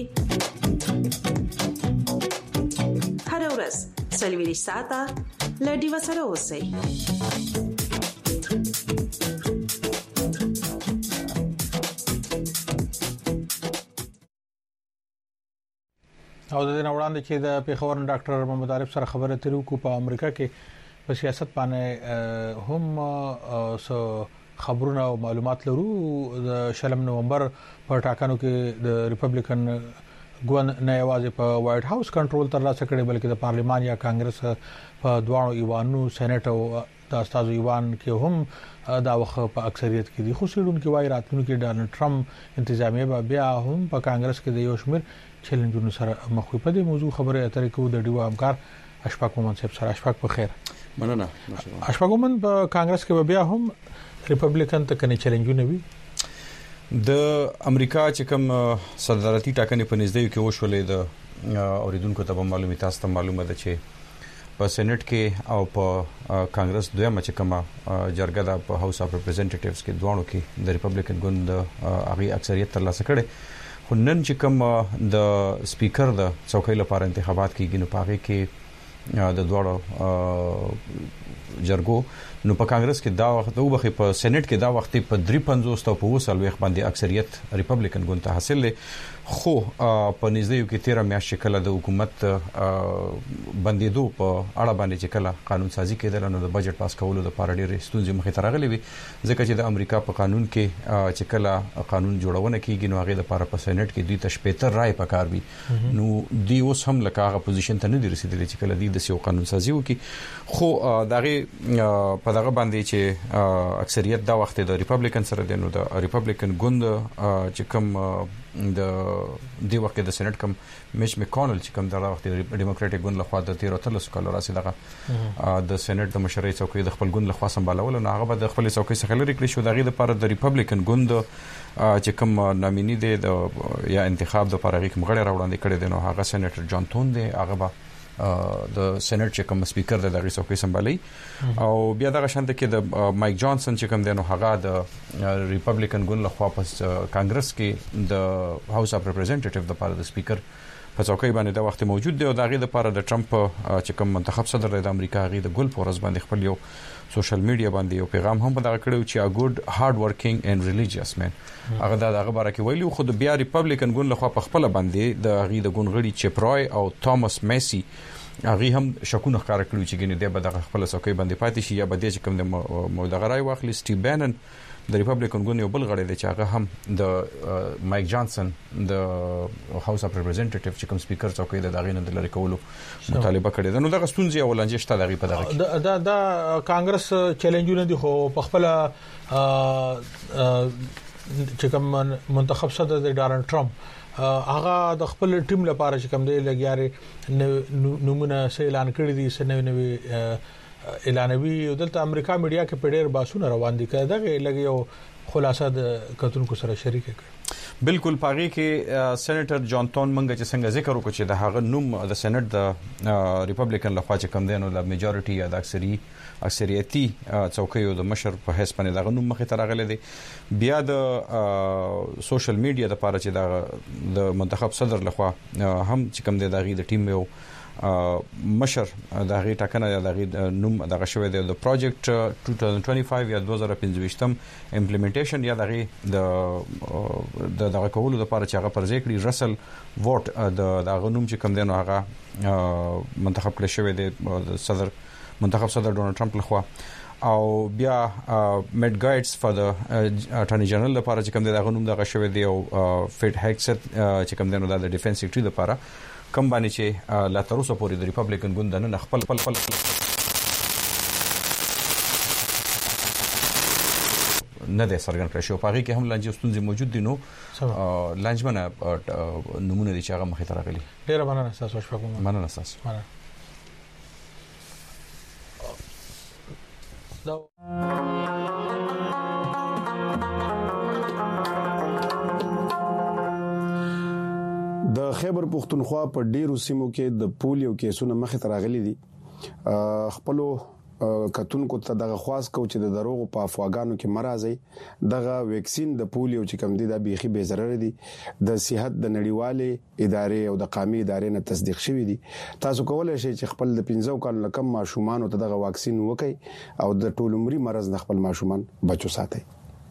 هر ورځ سلیویریش ساته لډي وسره اوسئ او د دې وړاندې چې د پیښور ډاکټر محمد عارف سره خبره تیرو کو په امریکا کې په سیاست باندې هم سو خبرونه او معلومات لرو د شلم نومبر په ټاکنو کې د ریپبلیکن ګوند نه یوازې په وایټ هاوس کنټرول ترلاسه کړي بلکې د پارلیمان یا کانګرس په دوانو ایوانو سېنات او د استادو ایوان کې هم دا وخت په اکثریت کې دي خو سړونکو وایي راتلونکو کې ډانلډ ټرمپ انتظامیه بیا هم په کانګرس کې د یو شمېر چیلنجونو سره مخ په دې موضوع خبره اترې کوو د ډیو همکار اشفاق مومن صاحب سره. اشفاق په خیر. مننه. اشفاق مومن په کانګرس کې بیا هم ریپبلیکن ته کني چیلنجونه وي. د امریکا چې کوم صدارتي ټاکنې په نږدې کې وشولې د اوریدونکو ته معلومات تاسو ته معلومه ده چې په سېنات کې او په کانګرس دویمه چې کومه جرګه ده په هاوس اف ریپرزنټیټیوز کې دوانو کې د ریپبلیکن ګوند هغه اکثریت ترلاسه کړي. خو نن چې کوم د سپیکر د څوکۍ لپاره انتخابات کیږي نو پاره کې د دوړو جرګو نو په کانګرس کې دا وخت او بخې په سېنات کې دا وخت په درې پنځوس او په وسل وخت باندې اکثریت ریپبلیکن ګوند ته حاصل خو په نږدې کې تیرا میاشت کله د حکومت بندیدو په اړه باندې چې کله قانون سازي کېدل نو د بجټ پاس کولو د پاره ډېر ستونزې مخې ته راغلي وي ځکه چې د امریکا په قانون کې چې کله قانون جوړونه کیږي نو هغه د پاره په سېنات کې دوی ته شپږ رائے پکار وي نو دی اوس هم لکه هغه پوزیشن ته نه دي رسیدلي چې کله دی د سیو قانون سازي وکي خو دغه په دغه باندې چې اکثریت دا وخت د ریپبلیکن سره دی نو د ریپبلیکن ګوند چې کوم د دی وخت د سېنات کوم میچ میکونل چې کوم د وخت د ډیموکراټک ګوند له خوا د تیر اتلس کال راځي دغه د سېنات د مشرۍ څوکۍ د خپل ګوند له خوا سمبالول نو هغه د خپل څوکۍ څخه لري کړی شو دغه لپاره د ریپبلیکن ګوند چې کوم نامینی دی د یا انتخاب د لپاره کوم غړي راوړاندې کړي دي نو هغه سېناتر جان تون دی هغه به د سېنات چې کوم سپیکر د دغه څوکۍ سمبالي او بیا دغه شانت کې د مایک جانسن چې کوم دی نو هغه د ریپبلیکن ګوند له خوا پس کانګرس کې د هاوس اف ریپرزنټیټیو د لپاره د سپیکر په څوکۍ باندې د وخت موجود دی او دغه د لپاره د ټرمپ چې کوم منتخب صدر د امریکا غي د ګل پورس باندې خپل یو سوشل میډیا باندې یو پیغام هم په دغه کړو چې ا ګډ هارد ورکینګ اند ریلیجیوس مین هغه د هغه باره کې ویلو خو د بیا ریپبلیکن ګوند له خوا په خپل باندې د غي د ګوند غړي چپرای او توماس میسي هغه هم شکونه ښکار کړو چې ګنې د به د خپل څوکۍ باندې پاتې شي یا به د کوم د مودغرای واخلي سټیو بینن د ریپبلیکن ګوند یو بل غړی دی چې هغه هم د مایک جانسن د هاوس اف ریپرزنټیټیو چې کوم سپیکر څوکۍ د دغې نه د لری کولو مطالبه کړې ده نو دغه ستونزې او لنجې شته دغه په دغه دا دا کانګرس چیلنجونه دي خو په خپل چې کوم منتخب صدر د ډانلډ ټرمپ هغه د خپل ټیم لپاره چې کوم دی لګیاري نمونه سه اعلان کړی دي سنوي نوي اعلانوي دلته امریکا میډیا کې په ډېر باسونه روان دي کړه دغه لګیو خلاصه د کتونکو سره شریک کړ بالکل پاغي کې سېنیټر جان ټون منګه چې څنګه ذکر وکړي چې د هغه نوم د سېنات د ریپبلیکن لخوا چې کم دینو د میجورټي یا د اکثري اکثریتي څوکیو د مشر په حساب باندې دغه نوم مخې ته راغلی دی بیا د سوشل میډیا د لپاره چې د منتخب صدر لخوا هم چې کم دی دغه د ټیم یو مشر دغه ټاکنه یا دغه نوم دغه شوی دی د پروجیکټ دوه هزار پنځه یا دوه هزار پنځه امپلیمنټیشن یا دغه د دغه کولو لپاره چې هغه پرځای کړی رسل ووټ د دغه نوم چې کم دی نو هغه منتخب کړی شوی دی صدر منتخب صدر ډونالد ټرمپ لخوا او بیا میډ ګایډز فار د اټارنی جنرال لپاره چې کوم دغه نوم دغه شوی دی او فیډ هیکسټ چې کوم دی نو د ډیفنس سیکریټری لپاره کوم باندې چې لا تر اوسه پورې د ریپبلیکن ګوند نه خپل خپل خپل نه ده سرګن کړی شو پاره کې هم لانجې ستونزې موجود دي نو لانجمنه نمونه دي چې هغه مخې ته راغلي ډیره مننه تاسو شپږم مننه تاسو دا د خیبر پختونخوا په ډیرو سیمو کې د پولیو کیسونه مخې ته راغلي دي خپل کتونکو ته دغه خواص کو چې د دروغ په افواګانو کې مرزي دغه ویکسین د پولیو چې کم دي د بيخي به ضرر دي د صحت د نړیوالې ادارې او د قومي ادارې نه تصدیق شوی دي تاسو کولای شئ چې خپل د پنځو کالو کم ماشومان ته دغه واکسین وکړي او د ټول عمرې مرز د خپل ماشومان بچو ساتي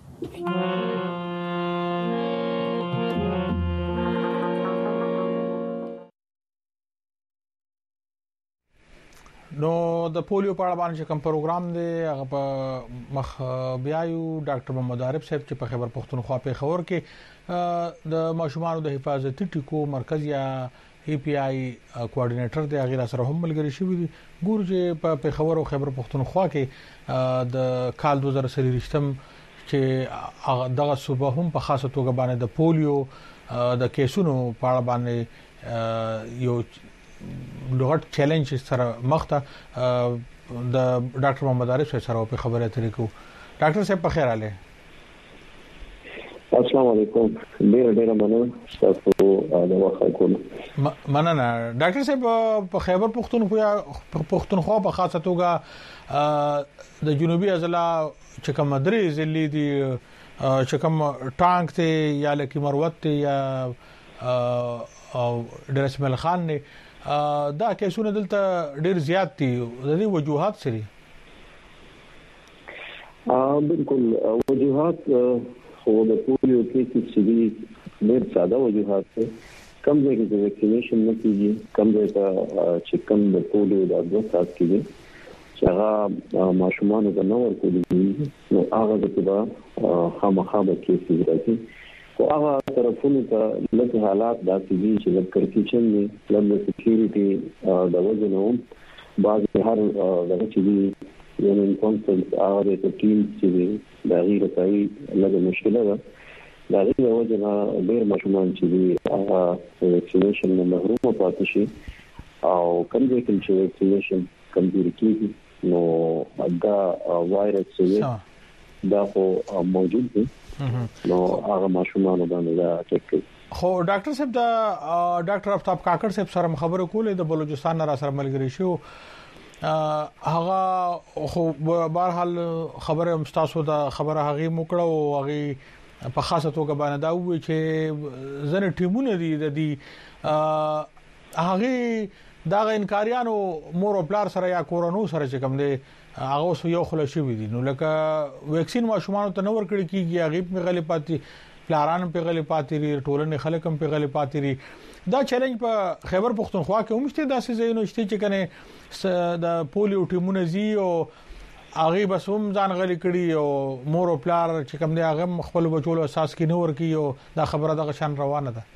نو د پولیو په اړه باندې کوم پروګرام دی هغه په مخ بیايو ډاکټر محمد عارف صاحب چې په خیبر پختونخوا په خبر کې د ماشومانو د حفاظتي ټکو مرکز یا ای پی آی کوارډینیټر دی هغه سره هم ملګری شوی دی ګور چې په خبر او خیبر پختونخوا کې د کال دوه هزار سلويشتم چې دغه صوبه هم په خاصه توګه باندې د پولیو د کیسونو په اړه باندې یو لغت چیلنج سره مخته د ډاکټر محمد عارف سره په خبره اترې کو ډاکټر صاحب په خیر اله السلام علیکم ډیر ډیر مننه تاسو د وخت کول مننه ډاکټر صاحب په خیبر پختونخوا پختونخوا په خاصه توګه د جنوبي اضلاع چې کوم درې ضلع دي چې کوم ټانک ته یا لکه مروت یا او درسمل خان نه دا کیسونه دلته ډیر زیات دي د دې وجوهات سره ا بالکل وجوهات خو د پولیو کې چې دي ډیر ساده وجوهات دي کم ځای کې د ویکسینیشن نه کیږي کم ځای ته چې کم د پولیو د دوه سات کېږي چې هغه ماشومان د نور کولی نو هغه د کدا خامخا به کې راځي او هغه طرفونو ته لکه حالات داسې دي چې د کرکیچن نه لږ سکیورټي د وجنوم بعض هر دغه چې دي یعنی کونسلټ هغه د ټیم چې د غیر تای لږ مشکله ده د غیر وجنه ډیر ماشومان چې دي هغه ویکسینیشن نه محروم پاتې شي او کوم ځای کې چې ویکسینیشن کمزوري کیږي نو دا وایرس چې دا خو موجود دی نو هغه ماشومان باندې دا چک خو ډاکټر صاحب دا ډاکټر افتاب کاکړ صاحب سره خبرو کولې د بلوچستان را سره ملګری شو هغه خو بهر حال خبره مستاسو دا خبره هغه موکړه او هغه په خاصه توګه باندې دا وی چې زنه ټیمونه دي د دې هغه دا انکاریانو مور او پلار سره یا کورونو سره چې کوم دي هغه سو یو خل شي دي نو لکه ویکسین ماشومان ته نور کړی کیږي هغه په غلې پاتې پلاران په غلې پاتې لري ټولنه خلک هم په غلې پاتې لري دا چیلنج په خیبر پختونخوا کې هم شته داسې ځایونه شته چې کنه د پولیو ټیمونه زی او هغه بس هم ځان غلې کړي او مور او پلار چې کوم دی هغه خپل بچولو اساس کې نور کوي او دا خبره دغه شان روانه ده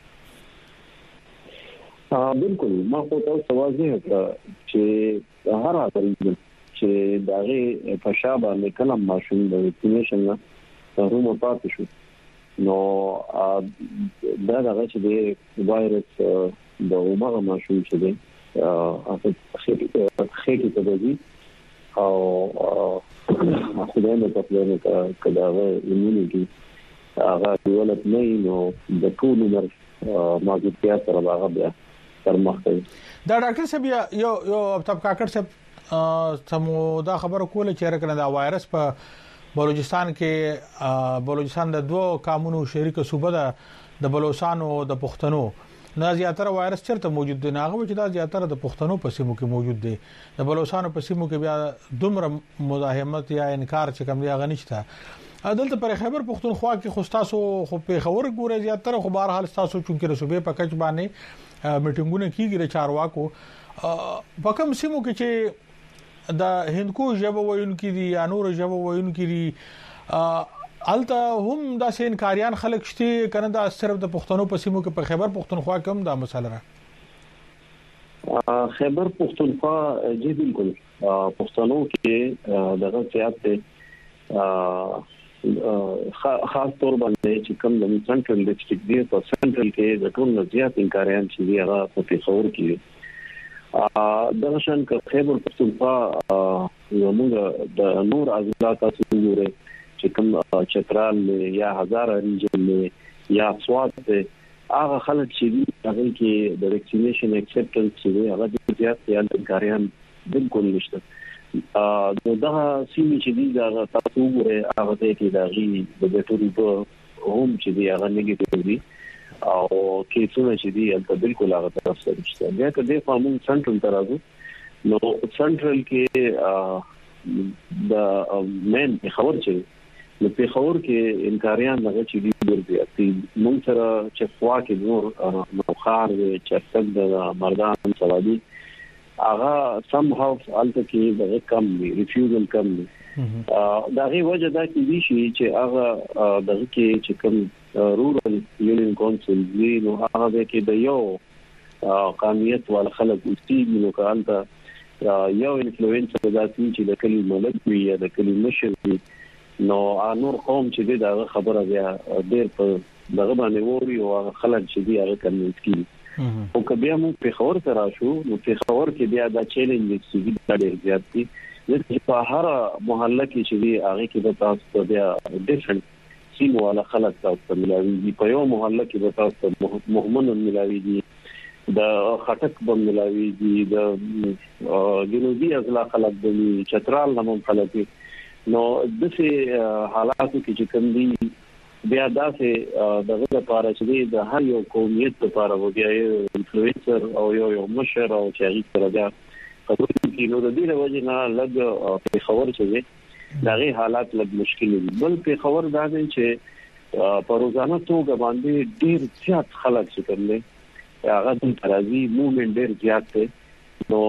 ها بالکل ما خو تاسو واضح کړ چې هر حاضر چې داغه په شابه لیکلم ماشوم د ویکسینیشن نه رومه پاتې شو نو دا دغه چې د وایرس د عمر ماشوم چې دی هغه خېټه ته دی او خدای نه تاسو نه کداغه ایمونټي هغه ولت نه نو د ټول عمر ماګټیا سره هغه بیا پرمختګ دا ډاکټر صاحب یو یو تب کاکړ صاحب سمو دا خبره کوله چې راکنه دا وایرس په بلوچستان کې بلوچستان د دوه قانونو شریک صوبه ده د بلوچستان او د پښتنو نه زیاتره وایرس چیرته موجود دی ناغه چې دا زیاتره د پښتنو په سیمو کې موجود دی د بلوچستان په سیمو کې بیا دومره مزاحمت یا انکار چې کوم دی هغه نشته دلته پر خیبر پختونخوا کې خو تاسو خو په خبر ګوره زیاتره خو بهر حال تاسو چونکه رسوبې په کچ باندې میټینګونه کیږي د چارواکو په کوم سیمو کې چې د هندکو ژبه وایونکي دي یا نور ژبه وایونکي دي الته هم د سینکاریان خلک شته کنه دا صرف د پښتنو په سیمو کې په خیبر پختونخوا کې هم دا مسله را خیبر پختونخوا جی بالکل پښتنو کې دغه سیاست خاص طور باندې چې کوم د سنټرل ډسټریکټ دی په سنټرل کې د ټول زیات انکاریان چې دی هغه په پیښور کې دغه شان ک خیبر پختونخوا زموږ د نور عضلات تاسو وګورئ چې کوم چترال یا هزار ریجن یا سوات هغه خلک چې دي هغه کې د ویکسینیشن اکسپټنس چې دی هغه زیات یا انکاریان بالکل نشته نو دا سیمه چې دي دا تاسو وګورئ هغه ته کې دا غي د بیټوري په هم چې دی هغه نیگیټیو دي او کیسونه چې دي البته بالکل هغه طرف سره نشته بیا که د فارمون سنټرل ترازو نو سنټرل کې د مین خبر چې نو په خبر کې انکاریان هغه چې دي ورته موږ سره چې خوا کې نور مخار چې څنګه د مردان سوادي هغه سم هاو البته کې د کم ریفیوزل کم دا غي وجه دا کې دي چې هغه دغه کې چې کوم رورال یونین کونسل دی نو هغه کې د یو قانونیت ول خلک اوسېږي نو کالته یو انفلوئنسر داسې چې د کلی ملک وي یا د کلی مشر وي نو انور قوم چې دا خبره بیا ډېر په دغه باندې ووري او خلک چې دی هغه کنيټ کی او کبه مو په خبر سره شو نو په خبر کې بیا دا چیلنج چې دی ډېر زیات دي چې په هر محله کې چې دی هغه کې د تاسو بیا ډیفرنٹ سیمو ولا خلک تاسو ملاوي دي په یو محله کې د تاسو مهمن ملاوي دي د خټک بم ملاوي دي د جنوبي اضلاع خلک د چترال نوم خلک نو د څه حالاتو کې چې کوم دي بیا داسې دغه لپاره چې د هر یو قومیت لپاره وګیا یو انفلوئنسر او یو یو مشر او چې سره دا خبرې کې نو د دې وجه نه لږ په خبر چې دغه حالات لږ مشکل دي بل په خبر دا دی چې په روزانه توګه باندې ډیر زیات خلک چې کوي هغه د ترازی موومېنټ ډیر زیات دی نو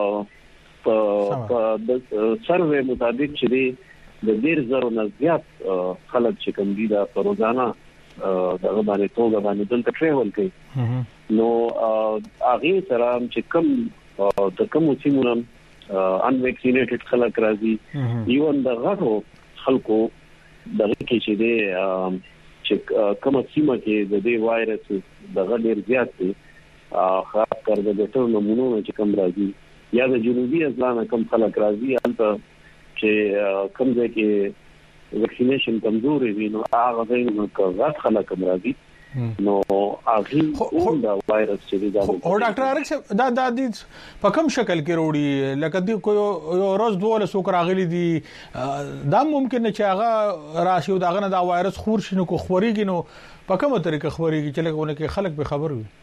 په د سروې مطابق چې د ډیر زرو نه زیات خلک چې کوم دي دا په روزانه دغه باندې توګه باندې دلته ټریول کوي نو هغه سره چې کوم د کوم سیمونم ان ویکسینیټډ خلک راځي ایون د غټو خلکو دغه کې چې د چې کوم سیمه کې د دې وایرس د غډیر زیات دي خاص کر د ډېر نمونو چې کوم راځي یا د جنوبي اضلاع کوم خلک راځي البته چې کوم ځای کې ویکسینیشن کمزوري وي نو هغه ځای نو غټ خلک راځي نو هغه دا وایرس چې دا او ډاکټر ارک دا د دې په کوم شکل کې وروړي لکه دی کوی روز دوه سو راغلي دي دا ممکن چې هغه راشي او داغه دا وایرس خور شنو کو خوريږي نو په کومه طریقه خوريږي چې لکه ونه کې خلک به خبر وي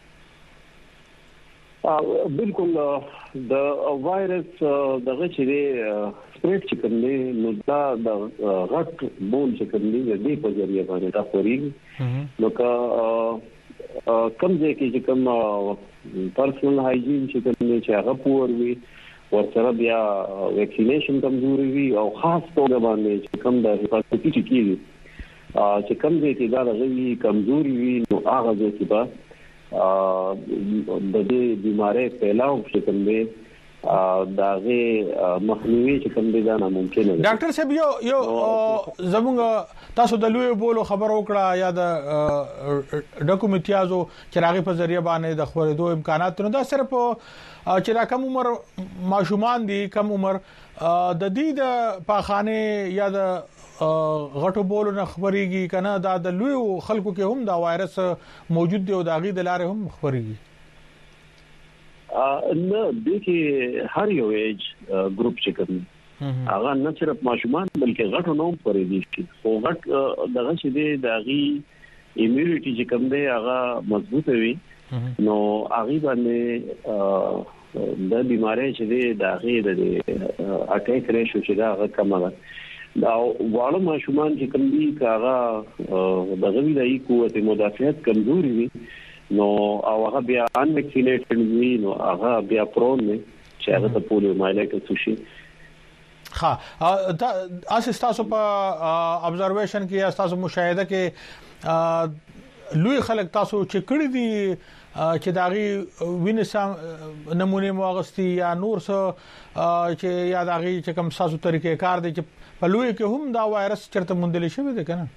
بالکل د وایرس دغه چې سپریډ چې کوم دی نو دا د غټ بول چې کوم دی د دې په ذریعہ باندې دا خوريږي نو کا کم ځای کې چې کوم پرسنل هایجین چې کوم دی چې هغه پور وي ورسره بیا ویکسینیشن کمزوري وي او خاص توګه باندې چې کوم د حفاظتي چې کیږي چې کوم ځای کې دا غوي کمزوري وي نو هغه ځای کې با د دې بیماری پھیلاو چې کوم دی داغه مخنیوي چې کوم دي دا ناممکن دی. ډاکټر صاحب یو یو زموږ تاسو د لوی بولو خبر وکړه یا د ډاکومنټیازو چې راغي په ذریعہ باندې د خبرېدو امکانات نو دا صرف چې را کم عمر ماشومان دي کم عمر د دې د پاخانه یا د غټو بولو نه خبريږي کنه دا د لوی خلکو کې هم دا وایرس موجود دی او دا غي د لارې هم خبريږي. نه د کې هر یو ایج ګروپ چې کوي هغه نه صرف ماشومان بلکې غټو نوم پرې دي خو غټ دغه چې دی دغه ایمیونټي چې کوم دی هغه مضبوط وي نو هغه باندې د بیماری چې دی دغه د اټیک ریشو چې دا هغه کم ده. دا واړه ماشومان چې کوم دي هغه دغه ویلای قوت مدافعت کمزوري وي نو او هغه بیا ان ویکسینیټډ وي نو هغه بیا پرون نه چې هغه ته پولیو مایلایټس شي. ها اس تاسو په ابزرویشن کې تاسو مشاهده کې لوی خلک تاسو چې کړی دي چې داغي وینسام نمونه مواغستی یا نور څه چې یا داغي چې کوم تاسو طریقې کار دي چې په لوی کې هم دا وایرس چرته مندل شوی دی کنه.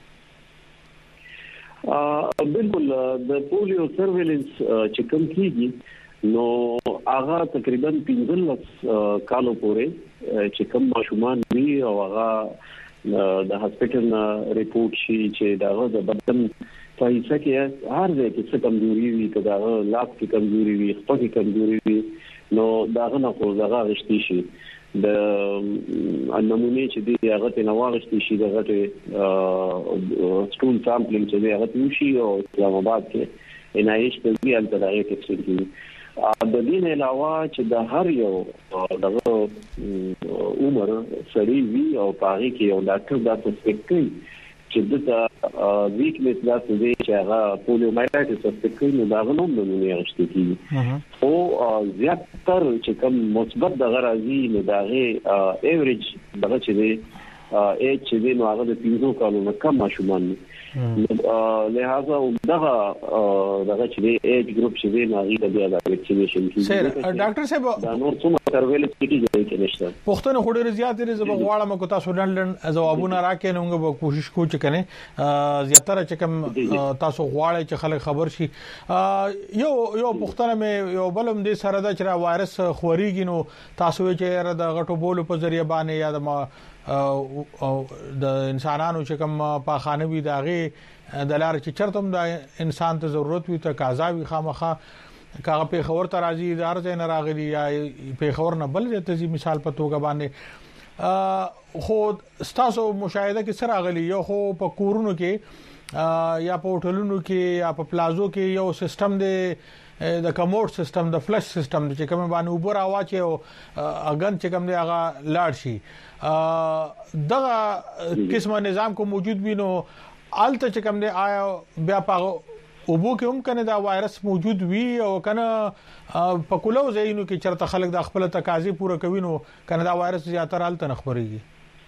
بالکل د پولیو سرویلنس چې کوم کیږي نو هغه تقریبا پنځلس کالو پورې چې کوم ماشومان وی او هغه د هسپټل ریپورت شي چې داغه د بدن پایسه کې هر ځای کې څه کمزوري وي که داغه لاس کې کمزوري وي خپل کې کمزوري وي نو داغه نه خو داغه غشتي شي د نمونه چې دی هغه ته نواغشتي شي دغه سټول سامپلینګ چې دی هغه وشي او اسلام آباد کې ان آی ایچ ته دی ان ته راځي چې د دې نه علاوه چې د هر یو دغه عمر سړي وی او پاره کې یو ډاکټر دا سسپیکټ کوي چې د ویکنس لا څه دی چې هغه پولیو مایلایټس سسپیکټ کوي نو دا غنوم نمونه غشتي کیږي او زیات تر چې کوم مثبت دغه راځي نو دغه ایوریج دغه چې دی ایج چې دی نو هغه د پنځو کالو نه کم ماشومان دي لہذا دغه دغه چې دی ایج ګروپ چې دی نو هغه د بیا د ویکسینیشن کیږي. ډاکټر صاحب دا نور څومره سرویلنس کیږي کې نشته پښتون خوري زیات لري زب غواړم کو تاسو لندن جوابونه راکې نو موږ کوشش کوو چې کنه زیاتره چې کوم تاسو غواړئ چې خلک خبر شي. یو یو پښتون مې یو بلم دې سره دا چې وایرس خوريږي نو تاسو چې د غټو بولو په ذریعہ باندې یا د د انسانانو چې کوم پاخانه وي داغه د لار چې چرته د انسان ته ضرورت وي ته قضا وي خامخه کاغه په خبر ته راځي دار ځای نه راغلي یا په خبر نه بل ته زی مثال په توګه باندې خو تاسو مشاهده کې سره راغلي یو خو په کورونو کې یا په هوټلونو کې یا په پلازو کې یو سیستم دی د کموډ سیستم د فلش سیستم چې کوم باندې اوپر اواچي او اګن چې کوم دی هغه لاړ شي دغه قسمه نظام کو موجود وي نو آلته چې کوم دی آیا بیا پاغه او بو کې هم کنه دا وایرس موجود وي او کنه په کولو زینو کې چرته خلک د خپل تقاضي پوره کوي نو کنه دا وایرس زیاتره حالت نه خبريږي.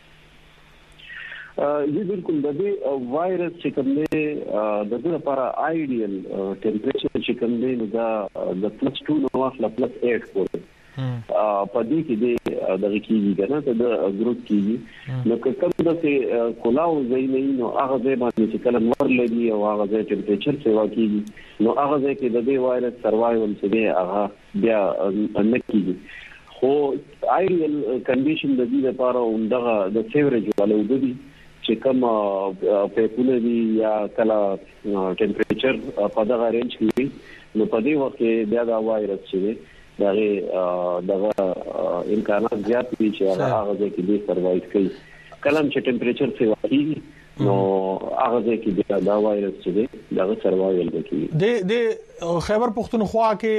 جی بالکل د دې وایرس چې کوم دی د دې لپاره آیډیل ټمپریچر چې کوم دی دا د پلس ټو نو واخله پلس اټ پورې په دې کې د دغه کېږي کنه ته د ګروپ کېږي نو کوم د کولاو زینې نو هغه ځای باندې چې کله نور لګي او هغه ځای ټمپریچر سیوا کېږي نو هغه ځای کې د دې وایرس سروایول چې دی هغه بیا نه کېږي. خو آیډیل کنډیشن د دې لپاره همدغه د سیوریج والو د دې چې کوم په پوله دی یا کله ټمپریچر په دغه رینج کې نو په دې وخت کې بیا دا وایرس چې دغه دغه امکانات زیات دي چې هغه ځکه دې سروایو کوي. کله چې ټمپریچر څه وایي نو هغه ځکه دا وایرس چې دغه سروایو کوي. د د خیبر پختونخوا کې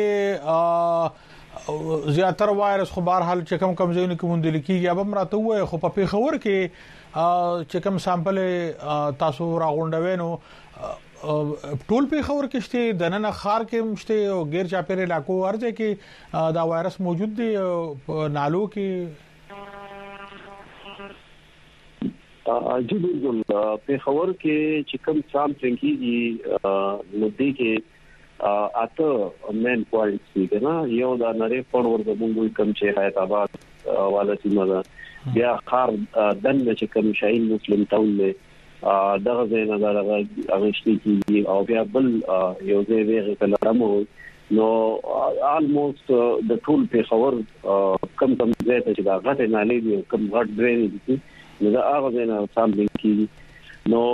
زیاتره وایرس خو بهر حال چې کوم کم ځایونه کې مونږ د لیکي یا به مراته وای خو په پیښور کې چې کوم سامپل تاسو راغونډوي نو ټول پیښور کې شته د نن خار کې مشته او غیر چاپېر علاقو ورځي کې دا وایرس موجود دی نالو کې. جی بالکل پیښور کې چې کوم سامپل کېږي نو دې کې اته مین پوینټس دي کنه یو دا نری فورورد زموږ کوم چې حیات آباد والا سیمه ده بیا خار دن چې کوم شاهین مسلم ټاون له دغه ځای نه دغه اغشتي کیږي او بیا بل یو ځای ویغه کلرمو نو almost د ټول په خبر کم کم ځای ته چې دا غټه نالي دي کم غټ ډرین دي نو دا هغه ځای نه سامبل کیږي نو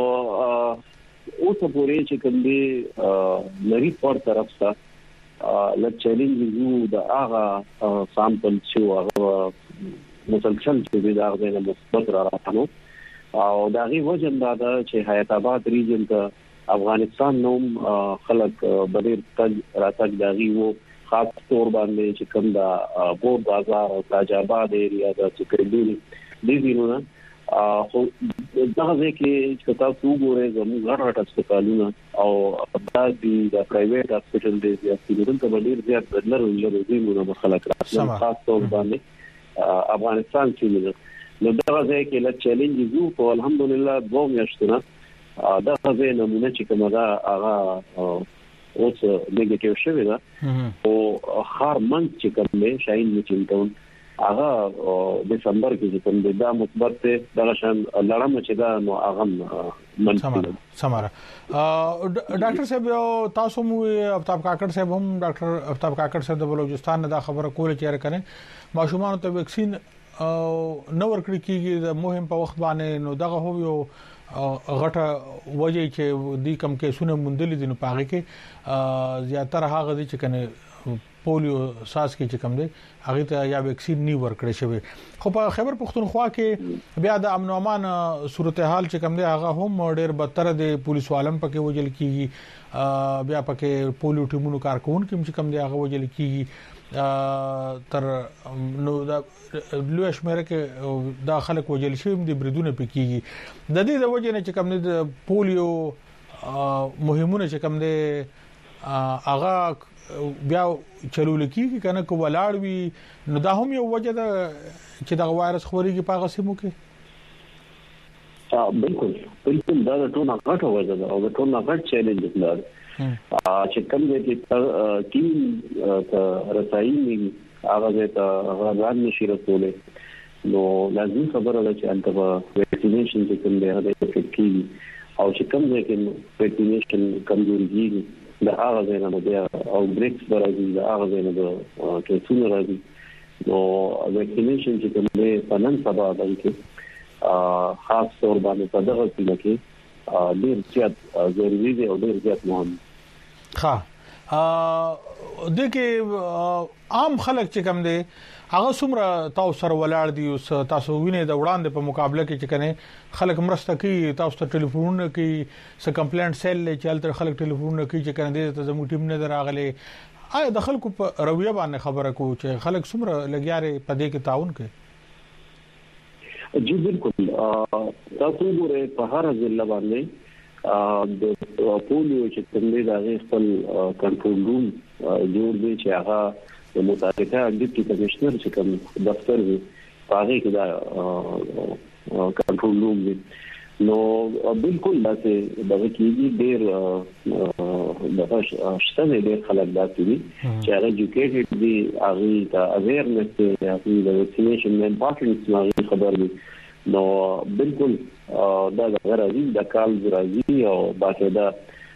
اوس پورې چې کوم دي لري پر طرف څخه ل چیلنج یو د هغه سامپل چې هغه مسلسل چې دا هغه نه مثبت را راځنو او دا غي وجه دا چې حیات آباد ریجن ته افغانستان نوم خلک بدیر تج راتګ داغي وو خاص تور باندې چې کوم دا بور بازار او تاجاباد ایریا دا چې کړي دي دي نو خو دغه ځکه چې تاسو وګورئ زموږ غړ غړ هسپتالونه او دا د پرایویټ هسپتال دي چې دلته بدیر زیات بدلر ولر دي نو خلک راځي خاص تور باندې افغانستان کې نو دغه ځکه له چیلنج یو په الحمدلله دوه میاشتونه دا ځای نمونه چې کومه دا هغه اوس نیگیټیو شوی دا او هر منځ چې کومه شاین میچینټون هغه دسمبر کې چې کوم دا مثبت دا شان لړم چې دا نو هغه منځ سماره ډاکټر صاحب تاسو مو افتاب کاکړ صاحب هم ډاکټر افتاب کاکړ صاحب د بلوچستان نه دا خبره کوله چې راکنه ماشومان ته ویکسین نو ورکړي کیږي د مهم په وخت باندې نو دغه هو یو غټه وجه چې د کم کیسونه مندلې دي نو پاره کې زیاتره هغه دي چې کنه پولیو ساس کې چې کم دي هغه ته یا ویکسین نی ورکړي شوی خو په خیبر پختونخوا کې بیا د امن او امان صورتحال چې کم دي هغه هم ډېر بدتر دي پولیس عالم پکې وجل کیږي بیا پکې پولیو ټیمونو کارکون کې چې کم دي هغه وجل کیږي تر نو دا لوی شمېره کې دا خلک وجل شي د بریدونه پکېږي د دې د وجه نه چې کوم د پولیو مهمونه چې کوم د هغه بیا چلول کیږي کنه کو ولاړ وي نو دا هم یو وجه ده چې دا وایرس خوريږي په غسیمو کې بالکل بالکل دا ټول هغه وجه ده او ټول هغه چیلنج ده چې کوم دې کې ټیم ته رسایي هغه ته غوړان نشي رسوله نو لازم خبره ده چې انت په ویکسینیشن کې کوم دی هغه کې او چې کوم دې کې ویکسینیشن کمزوري دي د هغه ځای نه بیا او بریکس راځي د هغه ځای نه د کیسونه راځي نو ویکسینیشن چې کوم دی په نن سبا باندې خاص تور باندې په دغه کې ډیر زیات ضروري دی او ډیر زیات مهم ها ا دغه عام خلک چې کوم دي هغه څومره تاسو سره ولاړ دي او تاسو وینئ د وړاندې په مقابله کې چې کنه خلک مرسته کوي تاسو ته ټلیفون کوي څه کمپلینټ سیل له چلتر خلک ټلیفون کوي چې کنه دې ته زموږ ټیم نه دراغله آیا د خلکو په رویه باندې خبره کو چې خلک څومره لګیاره په دې کې تعاون کوي جی بالکل تاسو ګورئ په هر ځل باندې د پولیو چې څنګه دا خپل کنټرول روم جوړ دی چې هغه د متعلقه ډیپټي کمشنر چې کوم دفتر دی هغه کې دا کنټرول روم دی نو بالکل داسې دغه کېږي ډېر دغه شته ډېر خلک داسې دي چې هغه ایجوکیټډ دي هغه ته اویرنس دی هغه د ویکسینیشن نه امپورټنس خبر دي نو بالکل دا غراضي د کال راځي او باقاعده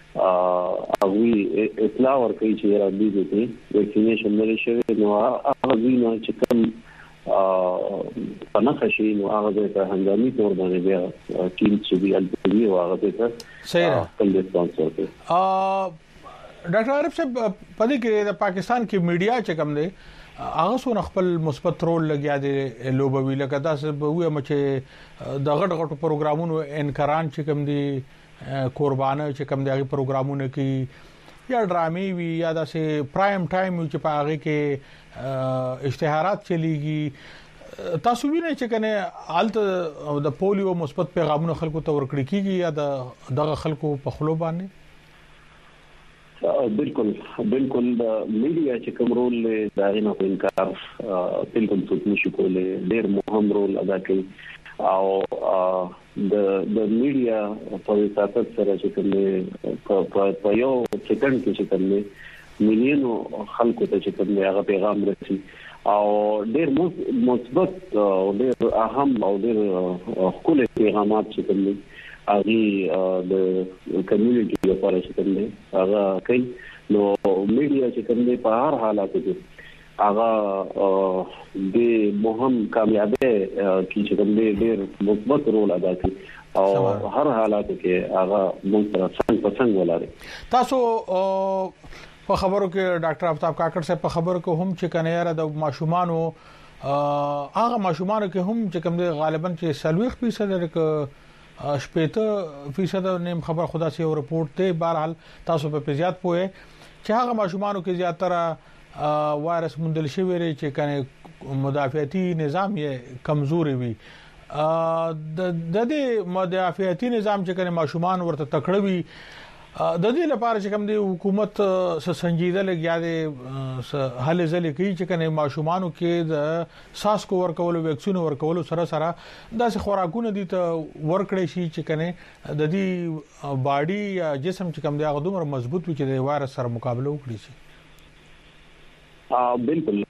هغه اطلاع ورکړي چې را دي دي ویکسینیشن نه شوی نو هغه ویني چې کوم پناه شي نو هغه ته هنګامي تور باندې بیا ټیم چې دی البته او هغه ته صحیح خپل ریسپانس ورکړي ا ډاکټر عارف صاحب په دې کې د پاکستان کې میډیا چې کوم دی هغه څو خپل مثبت رول لګیا دي لوبوي لکه تاسو به وې مچ د غټ غټ پروګرامونو انکران چې کوم دي قربانه چې کوم دي پروګرامونه کې یا ډرامي وي یا داسې پرایم ټایم چې په هغه کې اشتهارات چلیږي تاسو وینئ چې کنه حالت د پولیو مثبت پیغامونه خلکو ته ورکړي کیږي یا د دغه خلکو په خلو باندې بالکل بالکل د میډیا چې کوم رول دا نه انکار بالکل څه نشي کولای ډېر مهم رول ادا کوي او د د میډیا په وساتت سره چې کومه په یو سکند کې چې کومه مليونو خلکو ته چې کومه هغه پیغام رسي او ډېر مثبت او ډېر اهم او ډېر خپل پیغامات چې کومه هغه د کمیونټي لپاره چې کومه هغه کوي نو میډیا چې کومه په هر حالت کې هغه د مهم کامیابی کې چې کوم ډېر مثبت رول ادا کوي او هر حالت کې هغه موږ سره څنګه پسند ولري. تاسو په خبرو کې ډاکټر آفتاب کاکړ صاحب په خبرو کې هم چې کنه یاره د ماشومانو هغه ماشومانو کې هم چې کوم دی غالبا چې سلويخ فیصد لري شپږ فیصد نیم خبر خدا سي او رپورت ته بهرحال تاسو په زیات پوهه چې هغه ماشومانو کې زیاتره وایرس مندل شوی لري چې کنه مدافعتي نظام یې کمزوري وي د دې مدافعتي نظام چې کنه ماشومان ورته تکړوي د دې لپاره چې کوم دی حکومت سنجیده لګیا دی حل ځلې کوي چې کنه ماشومانو کې د ساس کو ورکولو ویکسین ورکولو سره سره داسې خوراکونه دي ته ورکړي شي چې کنه د دې باډي یا جسم چې کوم دی هغه دومره مضبوط وي چې د وایرس سره مقابله وکړي شي. ا بالکل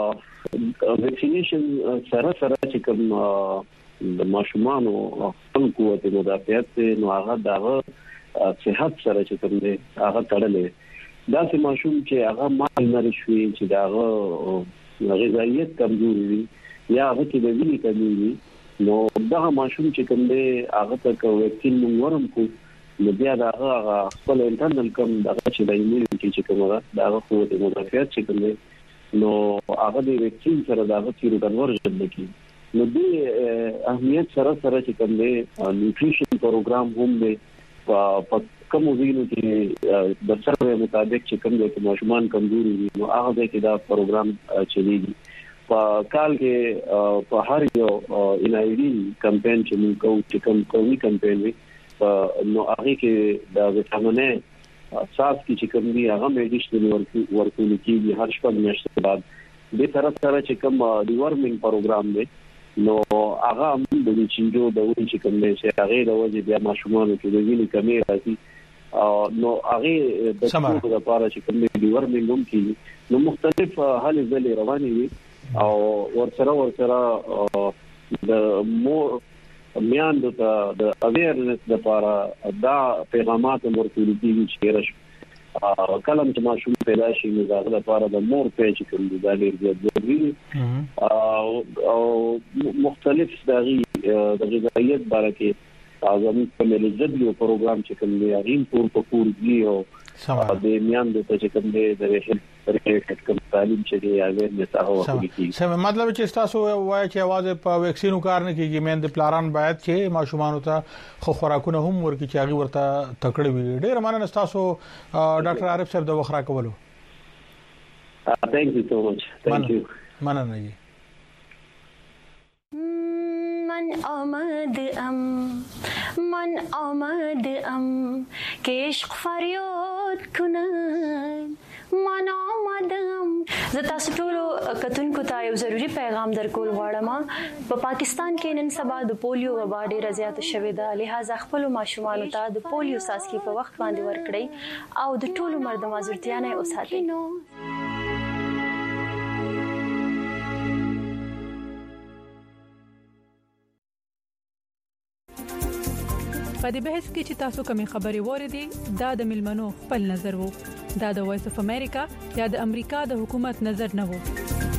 ویکسینیشن سره سره چې کوم د ماشومانو خپل قوت مدافعت نو هغه دغه صحت سره چې کوم دی هغه تړلې دا چې ماشوم چې هغه مال نه شوي چې دغه غذایت کمزوري وي یا هغه کې د وینې کمی وي نو دغه ماشوم چې کوم دی هغه ته ویکسین ورم کو نو بیا دغه خپل انټرنل کم دغه چې د ایمیونټي چې کومه دغه قوت مدافعت چې کوم دی نو هغه د ویکسین سره دغه سیرو کنورژن نکي نو د اهمیت سره سره چې کوم دی نیوټریشن پروګرام هم دی په کوم وینو کې د سره مطابق چې کوم دی چې ماشومان کمزوري دي نو هغه د کې دا پروګرام چلیږي په کال کې په هر یو ان آی ډي کمپاین چې موږ کوو چې کوم قومي کمپاین وي نو هغه کې د وټامینه اساس کې چې کوم دی هغه میډیسن ورکول کیږي هر شپږ میاشتې بعد د طرف سره چې کوم ریورمینګ پروګرام دی نو هغه هم د چینجو د وینې چې کوم دی چې هغه د وجه بیا ماشومان کې د وینې کمی راځي نو هغه د څه لپاره چې کوم دی ریورمینګ هم کیږي نو مختلف حل ځلې روانې وي او ورسره ورسره د مو میان د د اویرنس لپاره دا پیغامات ورکول کیږي چې رش کلم چې ماشوم پیدا شي نو دا لپاره د مور پیچ کوم دی دا ډیر ضروري او مختلف دغه د غذایت بارکه اعظم کومل جدي پروګرام چې کوم دی غیم پور په پور دی او د میان د چې کوم دی د ریښت کوم تعلیم چې دی هغه نتاو کوي سم مطلب چې تاسو وایي چې आवाज په ویکسینو کار نه کیږي مین د پلان باید چې ماشومان ته خو خوراکونه هم ورکړي چې هغه ورته تکړه وي ډیر مننه تاسو ډاکټر عارف صاحب د وخرا کولو ثانک یو سو مچ ثانک یو مننه جی من آمد ام من آمد ام که عشق فریاد کنند من آمدم زه تاسو ټول کتونکو ته یو ضروری پیغام درکول غواړم په پاکستان کې نن سبا د پولیو وبا ډیره زیاته شوې ده لہذا خپل ماشومان ته د پولیو ساسکی په وخت باندې ورکړي او د ټولو مرد مازورتیا نه اوساتئ. په دې بحث کې چې تاسو کومې خبرې وریدي دا د ملمنو خپل نظر وو دا د وایس اف امریکا یا د امریکا د حکومت نظر نه وو.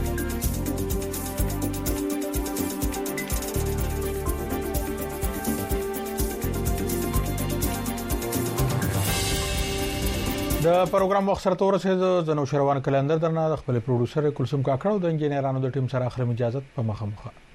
د پروګرام وخت سره تور سه د نو شروان کلندر درنه د خپل پروډوسر کلثوم کاکړ او د انجینرانو د ټیم سره اخري اجازه په مخه مخه